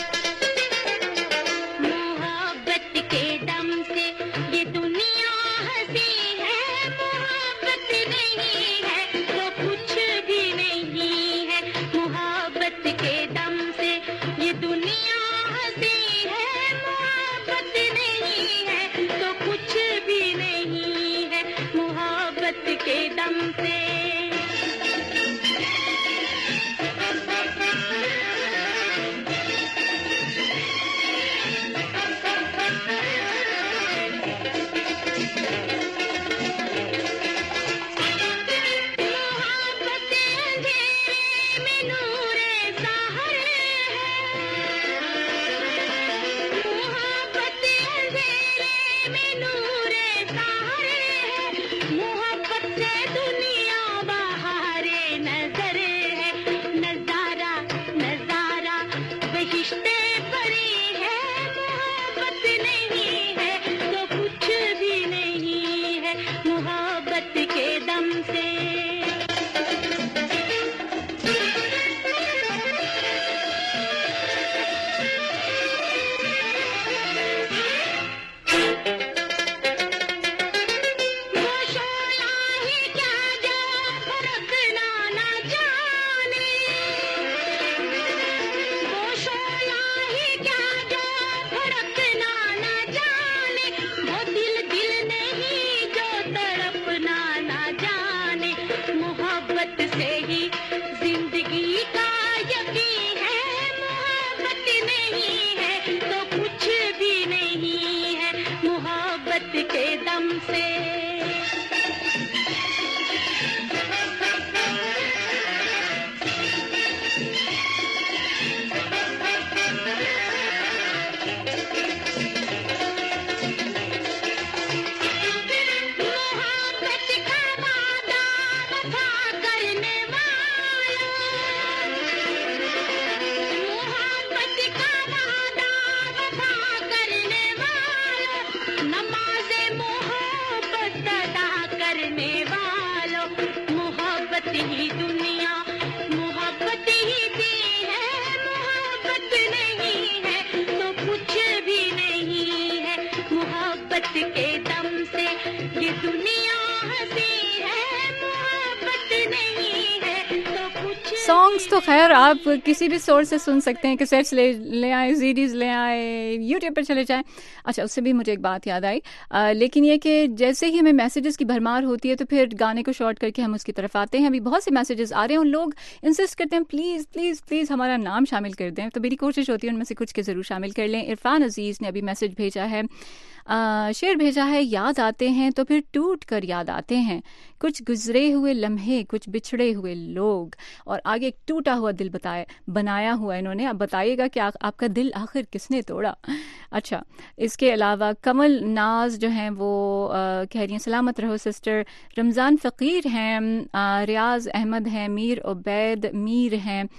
सॉन्ग्स तो खैर आप किसी भी सोर्स से सुन सकते हैं, कैसेट्स ले आए, सीडीज ले आए, यूट्यूब पर चले जाएं। अच्छा, उससे भी मुझे एक बात याद आई, लेकिन ये कि जैसे ही हमें मैसेजेस की भरमार होती है तो फिर गाने को शॉर्ट करके हम उसकी तरफ आते हैं। अभी बहुत से मैसेजेस आ रहे हैं, उन लोग इंसिस्ट करते हैं प्लीज़ प्लीज़ प्लीज़ हमारा नाम शामिल कर दें, तो मेरी कोशिश होती है उनमें से कुछ के ज़रूर शामिल कर लें। इरफान अजीज़ ने अभी मैसेज भेजा है, शेर भेजा है, याद आते हैं तो फिर टूट कर याद आते हैं, कुछ गुजरे हुए लम्हे, कुछ बिछड़े हुए लोग, और आगे एक टूटा हुआ दिल बनाया हुआ इन्होंने। अब बताइएगा कि आपका दिल आखिर किसने तोड़ा। अच्छा, इसके अलावा कमल नाज जो हैं वो कह रही हैं सलामत रहो सिस्टर। रमज़ान फ़कीर हैं, रियाज अहमद हैं, मीर उबैद मीर हैं,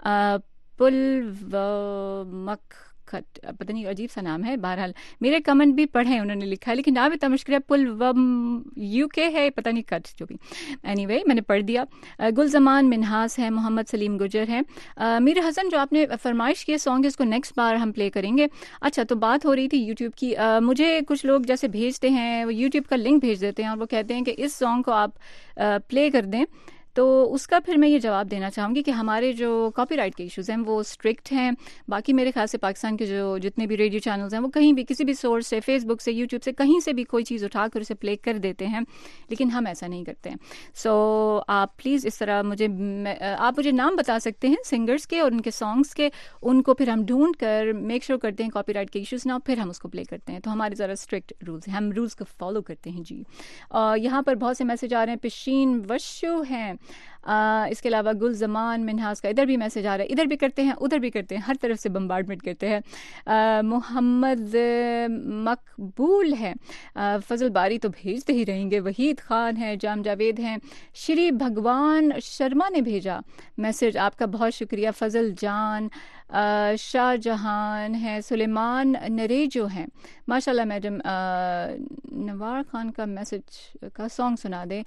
पता नहीं अजीब सा नाम है, बहरहाल मेरे कमेंट भी पढ़े उन्होंने लिखा है, लेकिन नाम इतना मुश्किल है, पुलवम यूके है, पता नहीं कट, जो भी एनीवे मैंने पढ़ दिया। गुलजमान मिनहास है, मोहम्मद सलीम गुजर है। मीर हसन जो आपने फरमाइश किए सॉन्ग, इसको नेक्स्ट बार हम प्ले करेंगे। अच्छा, तो बात हो रही थी यूट्यूब की। मुझे कुछ लोग जैसे भेजते हैं, वो यूट्यूब का लिंक भेज देते हैं और वो कहते हैं कि इस सॉन्ग को आप प्ले कर दें, तो उसका फिर मैं ये जवाब देना चाहूँगी कि हमारे जो कॉपीराइट के इश्यूज़ हैं वो स्ट्रिक्ट हैं। बाकी मेरे ख्याल से पाकिस्तान के जो जितने भी रेडियो चैनल्स हैं वो कहीं भी किसी भी सोर्स से, फेसबुक से, यूट्यूब से, कहीं से भी कोई चीज़ उठाकर उसे प्ले कर देते हैं, लेकिन हम ऐसा नहीं करते हैं। सो आप प्लीज़ इस तरह आप मुझे नाम बता सकते हैं सिंगर्स के और उनके सॉन्ग्स के, उनको फिर हम ढूंढ कर मेक श्योर करते हैं कॉपीराइट के इश्यूज़ ना, फिर हम उसको प्ले करते हैं। तो हमारे ज़रा स्ट्रिक्ट रूल्स हैं, हम रूल्स को फॉलो करते हैं जी। यहाँ पर बहुत से मैसेज आ रहे हैं, पिशीन वशु हैं, इसके अलावा गुलजमान मिनहास का इधर भी मैसेज आ रहा है, इधर भी करते हैं उधर भी करते हैं, हर तरफ से बम्बार्डमेंट करते हैं। मोहम्मद मकबूल है, फजल बारी तो भेजते ही रहेंगे, वहीद खान है, जाम जावेद हैं, श्री भगवान शर्मा ने भेजा मैसेज, आपका बहुत शुक्रिया फजल जान। शाहजहान है, सुलेमान नरेजो हैं, माशाल्लाह मैडम। नवार खान का मैसेज का सॉन्ग सुना दें।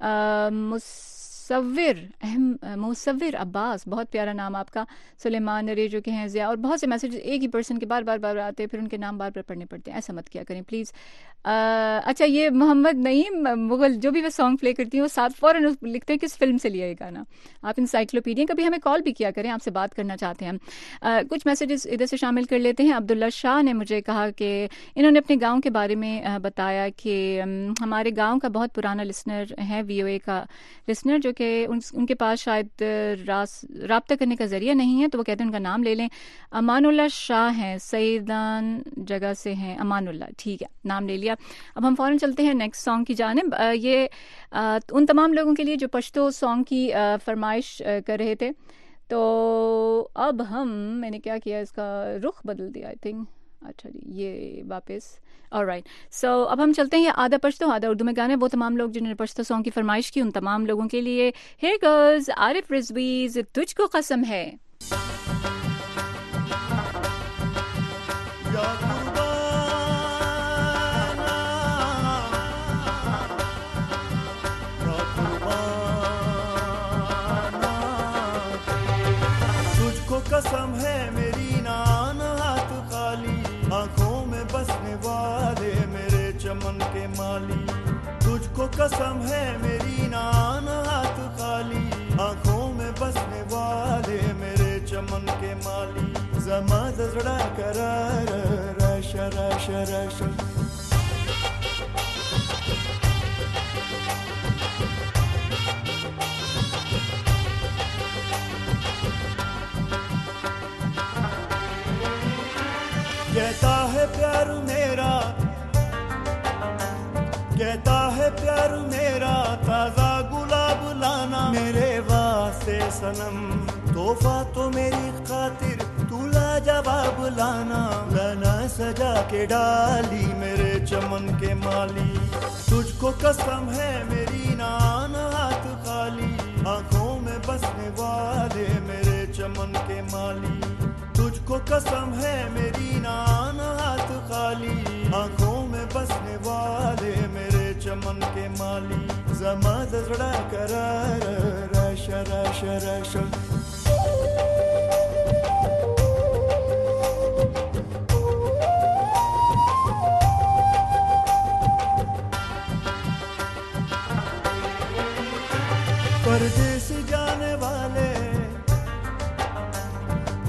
मुसव्विर अब्बास, बहुत प्यारा नाम आपका। सुलेमान नरेजो के हैं, ज़िया, और बहुत से मैसेज एक ही पर्सन के बार बार आते हैं, फिर उनके नाम बार बार पढ़ने पड़ते हैं, ऐसा मत किया करें प्लीज़। अच्छा, ये मोहम्मद नईम मुगल, जो भी मैं सॉन्ग प्ले करती हूँ साथ फ़ौरन लिखते हैं किस फिल्म से लिया ये गाना। आप इंसाइक्लोपीडिया, कभी हमें कॉल भी किया करें, आपसे बात करना चाहते हैं हम। कुछ मैसेजेस इधर से शामिल कर लेते हैं। अब्दुल्ला शाह ने मुझे कहा कि इन्होंने अपने गाँव के बारे में बताया कि हमारे गाँव का बहुत पुराना लिसनर है, VOA का लिसनर, जो कि उनके पास शायद राब्ता करने का जरिया नहीं है, तो वो कहते हैं उनका नाम ले लें। अमानुल्लाह शाह हैं, सईदान जगह से हैं, अमानुल्लाह, ठीक है, नाम ले लिया। अब हम फौरन चलते हैं नेक्स्ट सॉन्ग की जानिब। ये उन तमाम लोगों के लिए जो पश्तो सॉन्ग की फरमाइश कर रहे थे, तो अब मैंने क्या किया, इसका रुख बदल दिया आई थिंक। अच्छा जी, ये वापस ऑलराइट। सो अब हम चलते हैं, ये आधा पश्तो आधा उर्दू में गाने, वो तमाम लोग जिन्होंने पश्तो सॉन्ग की फरमाइश की, उन तमाम लोगों के लिए हियर गोज़ आरिफ रिजवीज तुझको कसम है। तुझको कसम है मेरी नान हाथ खाली, आंखों में बसने वाले मेरे चमन के माली। तुझको कसम है मेरी नान हाथ खाली, आंखों में बसने वाले मेरे चमन के माली। जमा जड़ा करार रश रश रश, कहता है प्यार मेरा, कहता है प्यार मेरा, ताजा गुलाब लाना मेरे वास्ते सनम। तोहफा तो मेरी खातिर तू लाजवाब लाना, लाना सजा के डाली मेरे चमन के माली। तुझको कसम है मेरी नान हाथ खाली, आंखों में बसने वाले मेरे चमन के माली। तुझको कसम है मेरी नान हाथ खाली, आंखों में बसने वाले मेरे चमन के माली। जमा जड़ा करार रश रश रश, परदेस जाने वाले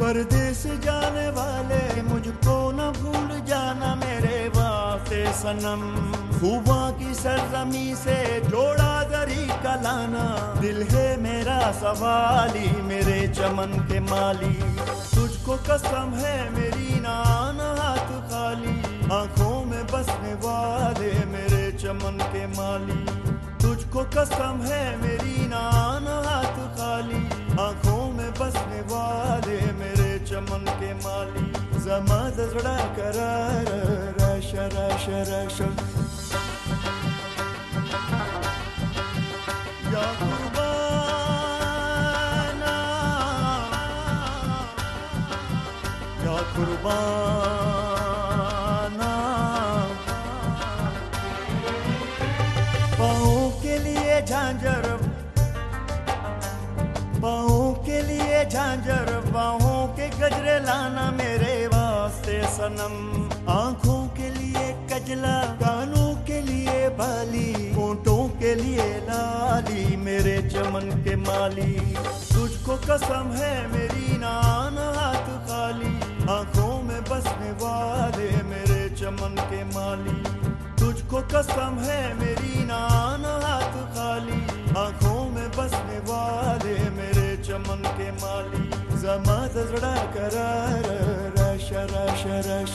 परदेस जाने वाले मुझको न भूल जाना मेरे वास्ते सनम खूबा की सरजमी से जोड़ा दरी का लाना दिल है मेरा सवाली मेरे चमन के माली तुझको कसम है मेरी नान हाथ खाली आंखों में बसने वाले मेरे चमन के माली तुझको कसम है मेरी नान हाथ खाली आंखों में बसने वाले मेरे चमन के माली जमा दजड़ा करार रश रश रश या कुर्बाना पाँव के लिए झांझर बाहों के लिए झांझर बाहों के गजरे लाना मेरे वास्ते सनम आंखों के लिए कजला कानों के लिए बाली होंठों के लिए लाली मेरे चमन के माली तुझको कसम है मेरी नान हाथ खाली आंखों में बसने वाले मेरे चमन के माली तुझको कसम है मेरी नान हाथ खाली आंखों में बसने वाले मेरे चमन के माली जमा दजड़ा करार रश रश रश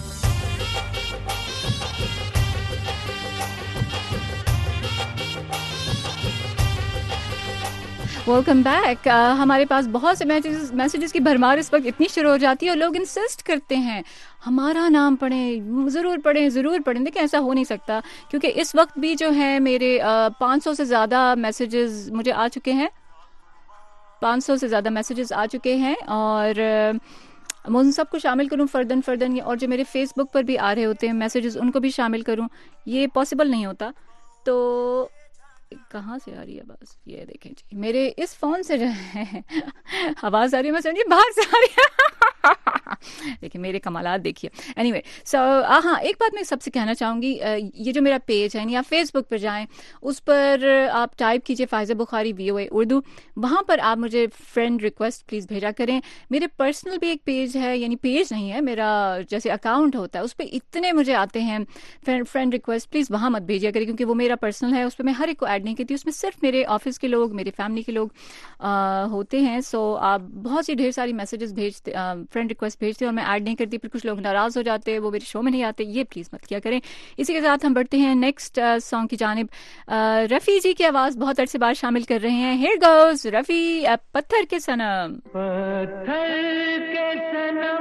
वेलकम बैक। हमारे पास बहुत से मैसेजेस की भरमार इस वक्त इतनी शुरू हो जाती है और लोग इंसिस्ट करते हैं हमारा नाम पढ़ें, ज़रूर पढ़ें। देखिए ऐसा हो नहीं सकता क्योंकि इस वक्त भी जो है मेरे 500 से ज़्यादा मैसेजेस मुझे आ चुके हैं, 500 से ज़्यादा मैसेजेस आ चुके हैं और मैं उन सबको शामिल करूं फर्दन और जो मेरे फेसबुक पर भी आ रहे होते हैं मैसेजेस उनको भी शामिल करूं, ये पॉसिबल नहीं होता। तो कहाँ से आ रही है आवाज़, ये देखें जी मेरे इस फ़ोन से जो है आवाज़ आ रही है, मैं समझिए बाहर से आ रही है देखिए मेरे कमालात देखिए। एनीवे सो हाँ, एक बात मैं सबसे कहना चाहूँगी, ये जो मेरा पेज है या फेसबुक पर जाएं, उस पर आप टाइप कीजिए फ़ाइज़ा बुखारी VOA उर्दू, वहाँ पर आप मुझे फ्रेंड रिक्वेस्ट प्लीज़ भेजा करें। मेरे पर्सनल भी एक पेज है, यानी पेज नहीं है मेरा, जैसे अकाउंट होता है उस पर इतने मुझे आते हैं फ्रेंड रिक्वेस्ट, प्लीज़ वहाँ मत भेजिए करें क्योंकि वो मेरा पर्सनल है, उस पर मैं हर एक को ऐड नहीं करती, उसमें सिर्फ मेरे ऑफिस के लोग, मेरी फैमिली के लोग होते हैं। सो आप बहुत सी ढेर सारी मैसेजेस भेजते, फ्रेंड रिक्वेस्ट भेजते हैं और मैं ऐड नहीं करती, फिर कुछ लोग नाराज़ हो जाते हैं, वो मेरे शो में नहीं आते, ये प्लीज़ मत किया करें। इसी के साथ हम बढ़ते हैं नेक्स्ट सॉन्ग की जानिब। रफ़ी जी की आवाज़ बहुत अरसे बाद शामिल कर रहे हैं, हियर गोज़ रफ़ी, पत्थर के सनम। पत्थर के सनम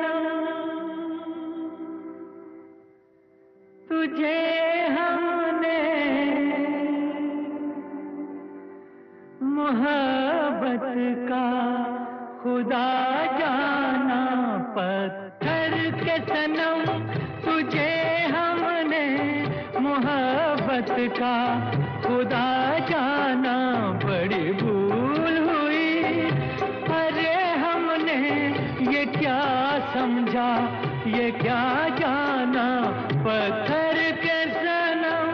तुझे हमने मोहब्बत का खुदा जाना, पत्थर के सनम तुझे हमने मोहब्बत का खुदा जाना, बड़ी भूल हुई अरे हमने ये क्या समझा ये क्या जाना, पत्थर के सनम।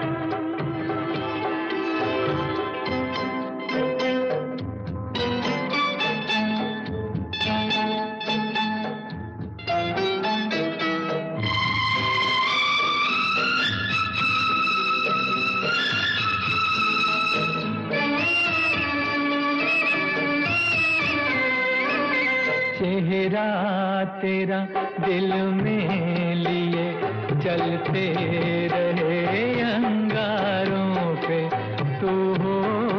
चेहरा तेरा दिल में लिए चलते रहे अंगारों पे, तू हो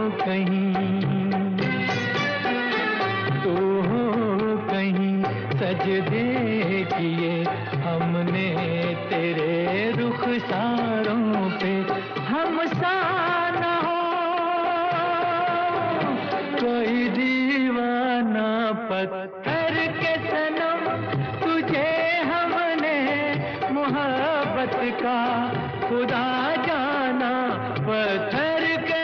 कहीं सजदे किए हमने तेरे रुखसारों पे, हम सा न हो कोई दीवाना, पत्थर के सनम तुझे हमने मोहब्बत का खुदा जाना, पत्थर के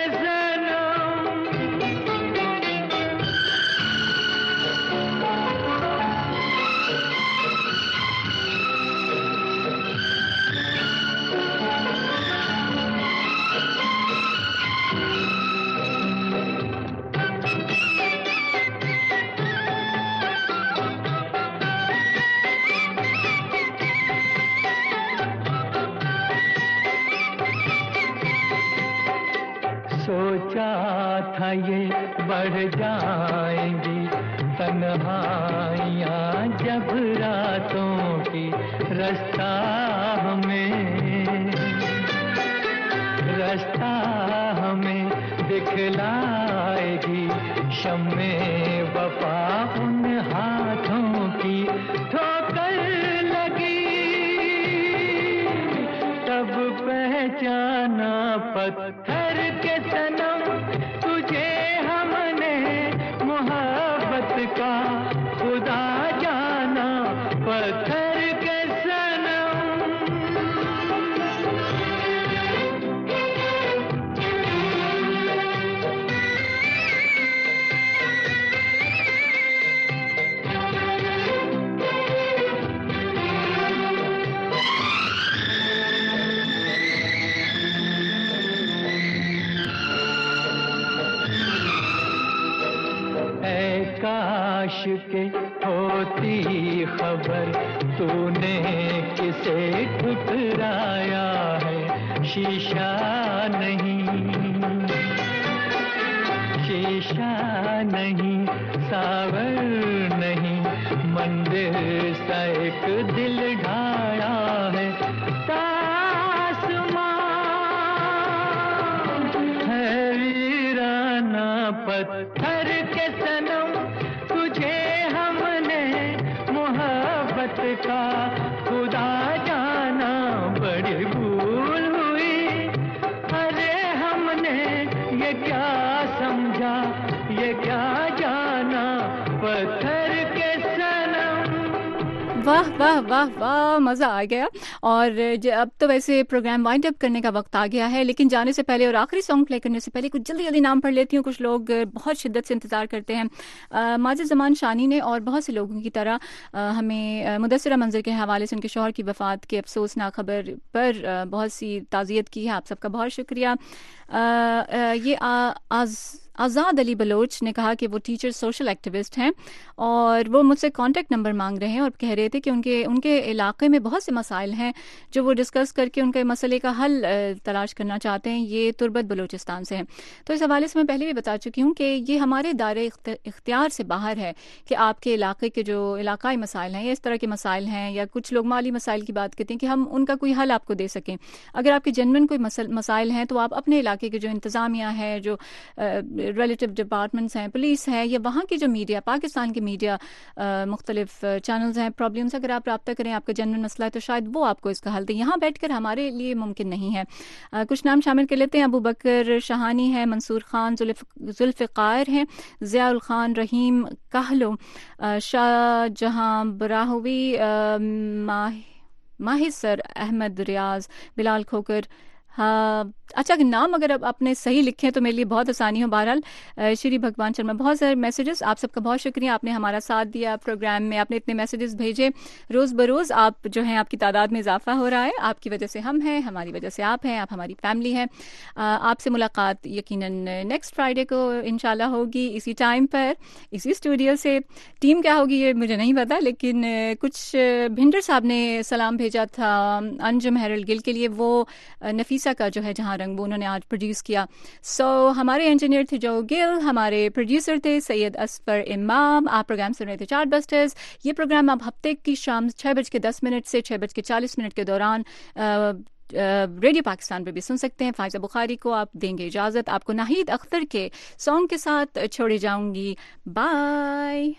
था ये बढ़ जाएंगी तन्हाइयाँ जब रातों की रास्ता हमें दिखलाएगी शम्मे वफा उन हाथों की ठोकर लगी तब पहचाना पत्थर के सनम तुझे हमने मोहब्बत का खुदा जाना पत्थर के काश के होती खबर तूने किसे ठुकराया है शीशा नहीं सावर नहीं मंदिर सा एक दिल ढाया है तासमान है वीराना पत्थर के सनम तुझे हमने मोहब्बत का खुदा जाना बड़ी भूल हुई अरे हमने ये क्या समझा ये क्या जाना पत्थर के सनम। वाह वाह वाह वाह, मज़ा आ गया। और अब तो वैसे प्रोग्राम वाइंड अप करने का वक्त आ गया है, लेकिन जाने से पहले और आखिरी सॉन्ग प्ले करने से पहले कुछ जल्दी जल्दी नाम पढ़ लेती हूँ। कुछ लोग बहुत शिद्दत से इंतज़ार करते हैं। माजिद ज़मान शानी ने और बहुत से लोगों की तरह हमें मुदस्सिरा मंजर के हवाले से उनके शौहर की वफ़ात की अफसोसनाक खबर पर बहुत सी ताज़ियत की है। आप सबका बहुत शुक्रिया। ये आज़ाद अली बलोच ने कहा कि वो टीचर सोशल एक्टिविस्ट हैं और वो मुझसे कॉन्टैक्ट नंबर मांग रहे हैं और कह रहे थे कि उनके इलाके में बहुत से मसाइल हैं जो वो डिस्कस करके उनके मसले का हल तलाश करना चाहते हैं। ये तुर्बत बलूचिस्तान से हैं। तो इस हवाले से मैं पहले भी बता चुकी हूँ कि ये हमारे दायरे इख्तियार से बाहर है कि आपके इलाके के जो इलाकाई मसाइल हैं या इस तरह के मसाइल हैं या कुछ लोग माली मसाइल की बात करते हैं कि हम उनका कोई हल आपको दे सकें। अगर आपके जेन्युइन कोई मसाइल हैं तो आप अपने इलाके के जो इंतज़ामिया है, जो रिलेटिव डिपार्टमेंट्स हैं, पुलिस है या वहाँ की जो मीडिया, पाकिस्तान की मीडिया, मुख्तलिफ चैनल्स हैं, प्रॉब्लम्स, अगर आप रब्ता करें, आपका जेन्युइन मसला है तो शायद वो आपको इसका हल दें। यहाँ बैठकर हमारे लिए मुमकिन नहीं है। कुछ नाम शामिल कर लेते हैं। अबू बकर शहानी है, मंसूर खान, जुल्फ़िकार हैं, ज़ियाउल खान, रहीम कहलो, शाहजहां बराहवी, माहिसर अहमद रियाज, बिलाल खोकर। हाँ, अच्छा नाम अगर आप अपने सही लिखें तो मेरे लिए बहुत आसानी हो। बहरहाल श्री भगवान शर्मा, बहुत सारे मैसेजेस, आप सबका बहुत शुक्रिया। आपने हमारा साथ दिया प्रोग्राम में, आपने इतने मैसेजेस भेजे। रोज़ बरोज़ आप जो हैं, आपकी तादाद में इजाफा हो रहा है। आपकी वजह से हम हैं, हमारी वजह से आप हैं, आप हमारी फैमिली हैं। आपसे मुलाकात यकीनन नेक्स्ट फ्राइडे को इंशाल्लाह होगी, इसी टाइम पर, इसी स्टूडियो से। टीम क्या होगी ये मुझे नहीं पता, लेकिन कुछ भिंडर साहब ने सलाम भेजा था अंजुम हेरल्ड गिल के लिए, वो नफीसा का जो है जहाँ रंग वो उन्होंने आज प्रोड्यूस किया। हमारे इंजीनियर थे जो गिल, हमारे प्रोड्यूसर थे सैयद असफर इमाम। आप प्रोग्राम सुन रहे थे चार्ट बस्टर्स। ये प्रोग्राम आप हफ्ते की शाम 6:10 से 6:40 के दौरान रेडियो पाकिस्तान पे भी सुन सकते हैं। फायजा बुखारी को आप देंगे इजाजत। आपको नाहिद अख्तर के सॉन्ग के साथ छोड़े जाऊंगी। बाय।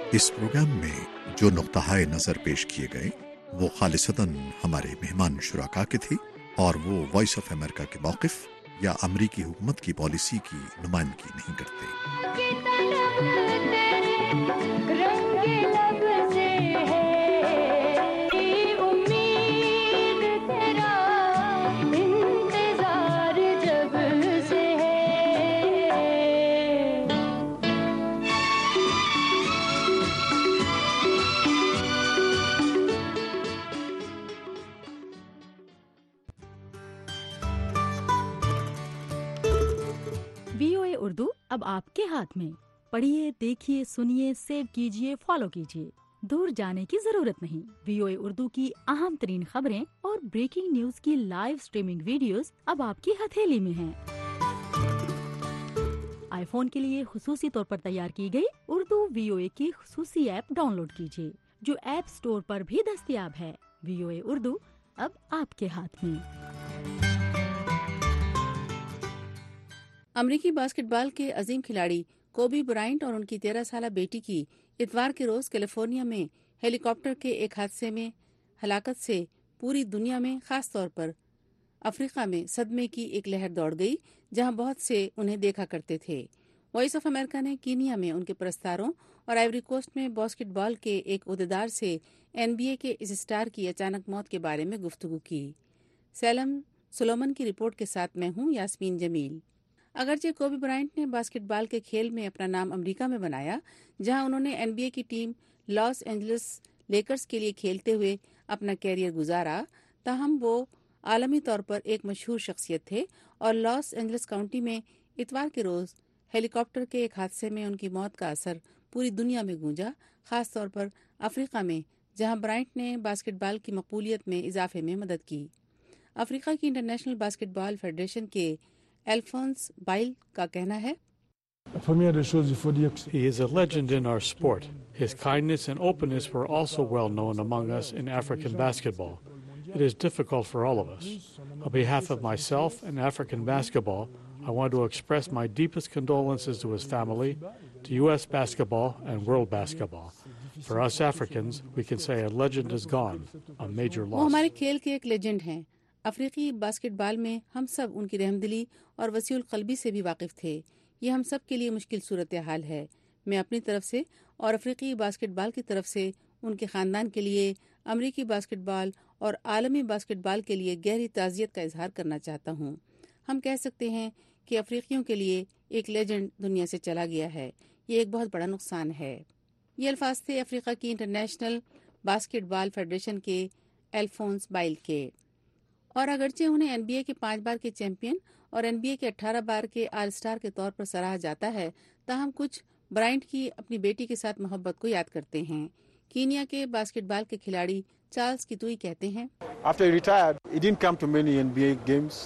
इस प्रोग्राम में जो नुक्ता-ए नजर पेश किए गए वो खालिसतन हमारे मेहमान शुराका के थे और वो वॉइस ऑफ अमेरिका के मौक़िफ़ या अमरीकी हुकूमत की पॉलिसी की नुमाइंदगी नहीं करते। VOA उर्दू अब आपके हाथ में। पढ़िए, देखिए, सुनिए, सेव कीजिए, फॉलो कीजिए। दूर जाने की जरूरत नहीं। VOA उर्दू की अहम तरीन खबरें और ब्रेकिंग न्यूज की लाइव स्ट्रीमिंग वीडियोस अब आपकी हथेली में हैं। आईफोन के लिए खुसूसी तौर पर तैयार की गई उर्दू VOA की खुसूसी ऐप डाउनलोड कीजिए, जो ऐप स्टोर पर भी दस्तयाब है। VOA उर्दू अब आपके हाथ में। अमरीकी बास्केटबॉल के अजीम खिलाड़ी कोबी ब्रायंट और उनकी 13 साला बेटी की इतवार के रोज कैलिफोर्निया में हेलीकॉप्टर के एक हादसे में हलाकत से पूरी दुनिया में, खास तौर पर अफ्रीका में सदमे की एक लहर दौड़ गई, जहां बहुत से उन्हें देखा करते थे। वॉइस ऑफ अमेरिका ने कीनिया में उनके परस्तारों और आइवरी कोस्ट में बास्केटबॉल के एक उहदेदार से NBA के इस स्टार की अचानक मौत के बारे में गुफ्तगू की। सैलम सुलोमन की रिपोर्ट के साथ मैं हूं यास्मीन जमील। अगरचे कोबी ब्रायंट ने बास्केटबॉल के खेल में अपना नाम अमेरिका में बनाया, जहां उन्होंने NBA की टीम लॉस एंजलिस लेकर्स के लिए खेलते हुए अपना कैरियर गुजारा, ताहम वो आलमी तौर पर एक मशहूर शख्सियत थे और लॉस एंजलिस काउंटी में इतवार के रोज हेलीकॉप्टर के एक हादसे में उनकी मौत का असर पूरी दुनिया में गूंजा, खास तौर पर अफ्रीका में, जहां ब्रायंट ने बास्केटबॉल की मकबूलियत में इजाफे में मदद की। अफ्रीका की इंटरनेशनल बास्केटबॉल फेडरेशन के एल्फोंस बाइल का कहना है, He is a legend in our sport. His kindness and openness were also well known among us in African basketball. It is difficult for all of us. On behalf of myself and African basketball, I want to express my deepest condolences to his family, to U.S. basketball and world basketball. For us Africans, we can say a legend is gone, a major वो loss. हमारे खेल के एक legend हैं। अफ्रीकी basketball में हम सब उनकी रहमदिली और वसीउल क़ल्बी से भी वाकिफ थे। ये हम सब के लिए मुश्किल सूरत हाल है। मैं अपनी तरफ से और अफ्रीकी बास्केटबॉल की तरफ से उनके ख़ानदान के लिए, अमरीकी बास्केटबॉल और आलमी बास्केटबॉल के लिए गहरी ताज़ियत का इजहार करना चाहता हूँ। हम कह सकते हैं कि अफ्रीकियों के लिए एक लेजेंड दुनिया से चला गया है। ये एक बहुत बड़ा नुकसान है। ये अल्फाज थे अफ्रीका की इंटरनेशनल बास्केटबॉल फेडरेशन के एल्फोंस बाइल के। और अगरचे उन्हें NBA के 5 बार के चैंपियन और NBA के 18 बार के ऑल स्टार के तौर पर सराहा जाता है, ताहम कुछ ब्रायंट की अपनी बेटी के साथ मोहब्बत को याद करते हैं। कीनिया के बास्केटबॉल के खिलाड़ी चार्ल्स कितुई कहते हैं, After he retired, he didn't come to many NBA games.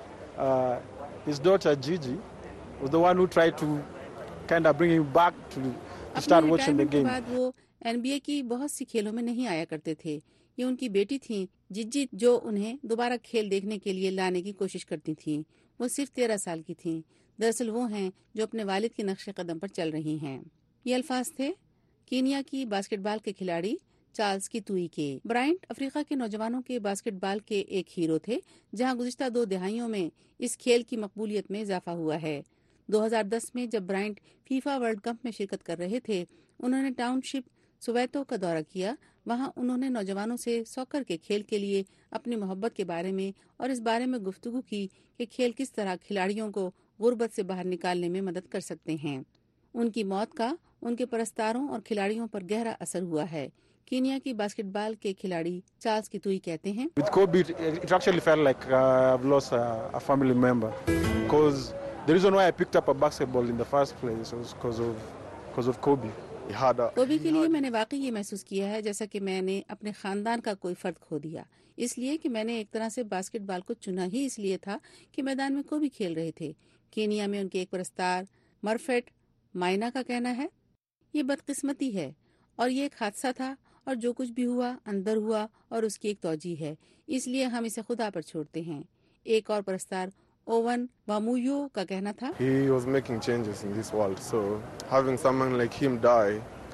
His daughter Gigi was the one who tried to kind of bring him back to start watching the game. बाद वो NBA की बहुत सी खेलों में नहीं आया करते थे। ये उनकी बेटी थी जिजी, जो उन्हें दोबारा खेल देखने के लिए लाने की कोशिश करती थी। वो सिर्फ 13 साल की थी। दरअसल वो हैं जो अपने वालिद के नक्शे कदम पर चल रही हैं। ये अल्फाज थे कीनिया की बास्केटबॉल के खिलाड़ी चार्ल्स कितुई के। ब्रायंट अफ्रीका के नौजवानों के बास्केटबॉल के एक हीरो थे, जहां गुज़िश्ता 2 दहाइयों में इस खेल की मकबूलियत में इजाफा हुआ है। 2010 में जब ब्रायंट फीफा वर्ल्ड कप में शिरकत कर रहे थे, उन्होंने टाउनशिप सोवेतो का दौरा किया। वहां उन्होंने नौजवानों से सॉकर के खेल के लिए अपनी मोहब्बत के बारे में और इस बारे में गुफ्तगू की कि खेल किस तरह खिलाड़ियों को गुर्बत से बाहर निकालने में मदद कर सकते हैं। उनकी मौत का उनके परस्तारों और खिलाड़ियों पर गहरा असर हुआ है। कीनिया की बास्केटबॉल के खिलाड़ी चार्ल्स कितुई कहते हैं, With Kobe, it actually felt like I've lost a family member. Because the reason why I picked up a basketball in the first place was because of Kobe. कोबी के लिए मैंने वाकई ये महसूस किया है जैसा कि मैंने अपने खानदान का कोई फर्द खो दिया, इसलिए कि मैंने एक तरह से बास्केटबॉल को चुना ही इसलिए था कि मैदान में कोबी खेल रहे थे। कीनिया में उनके एक परस्तार मरफेट माइना का कहना है, ये बदकिस्मती है और ये एक हादसा था और जो कुछ भी हुआ अंदर हुआ और उसकी एक तौजी है, इसलिए हम इसे खुदा पर छोड़ते हैं। एक और परस्तार ओवन वामुयो का कहना था, He was making changes in this world, so having someone like him die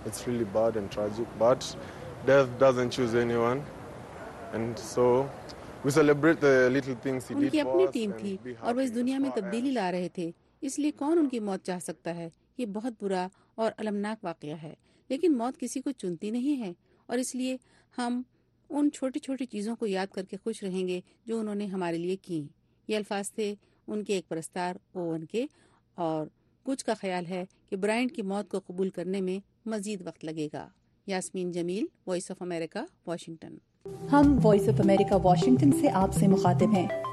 It's really bad and tragic, but death doesn't choose anyone, and so we celebrate the little things he did उनकी for अपनी us team and थी be और वो इस happy दुनिया में for तब्दीली ला रहे थे, इसलिए कौन उनकी मौत चाह सकता है। ये बहुत बुरा और अलमनाक वाकया है, लेकिन मौत किसी को चुनती नहीं है और इसलिए हम उन छोटी छोटी चीज़ों को याद करके खुश रहेंगे जो उन्होंने हमारे लिए की। ये अल्फाज थे उनके एक परस्तार ओवन के, और कुछ का ख्याल है कि ब्रायंट की मौत को कबूल करने में मजीद वक्त लगेगा। Yasmeen Jameel, voice of America, Washington. हम वॉइस ऑफ अमेरिका वाशिंगटन से आपसे मुखातिब हैं।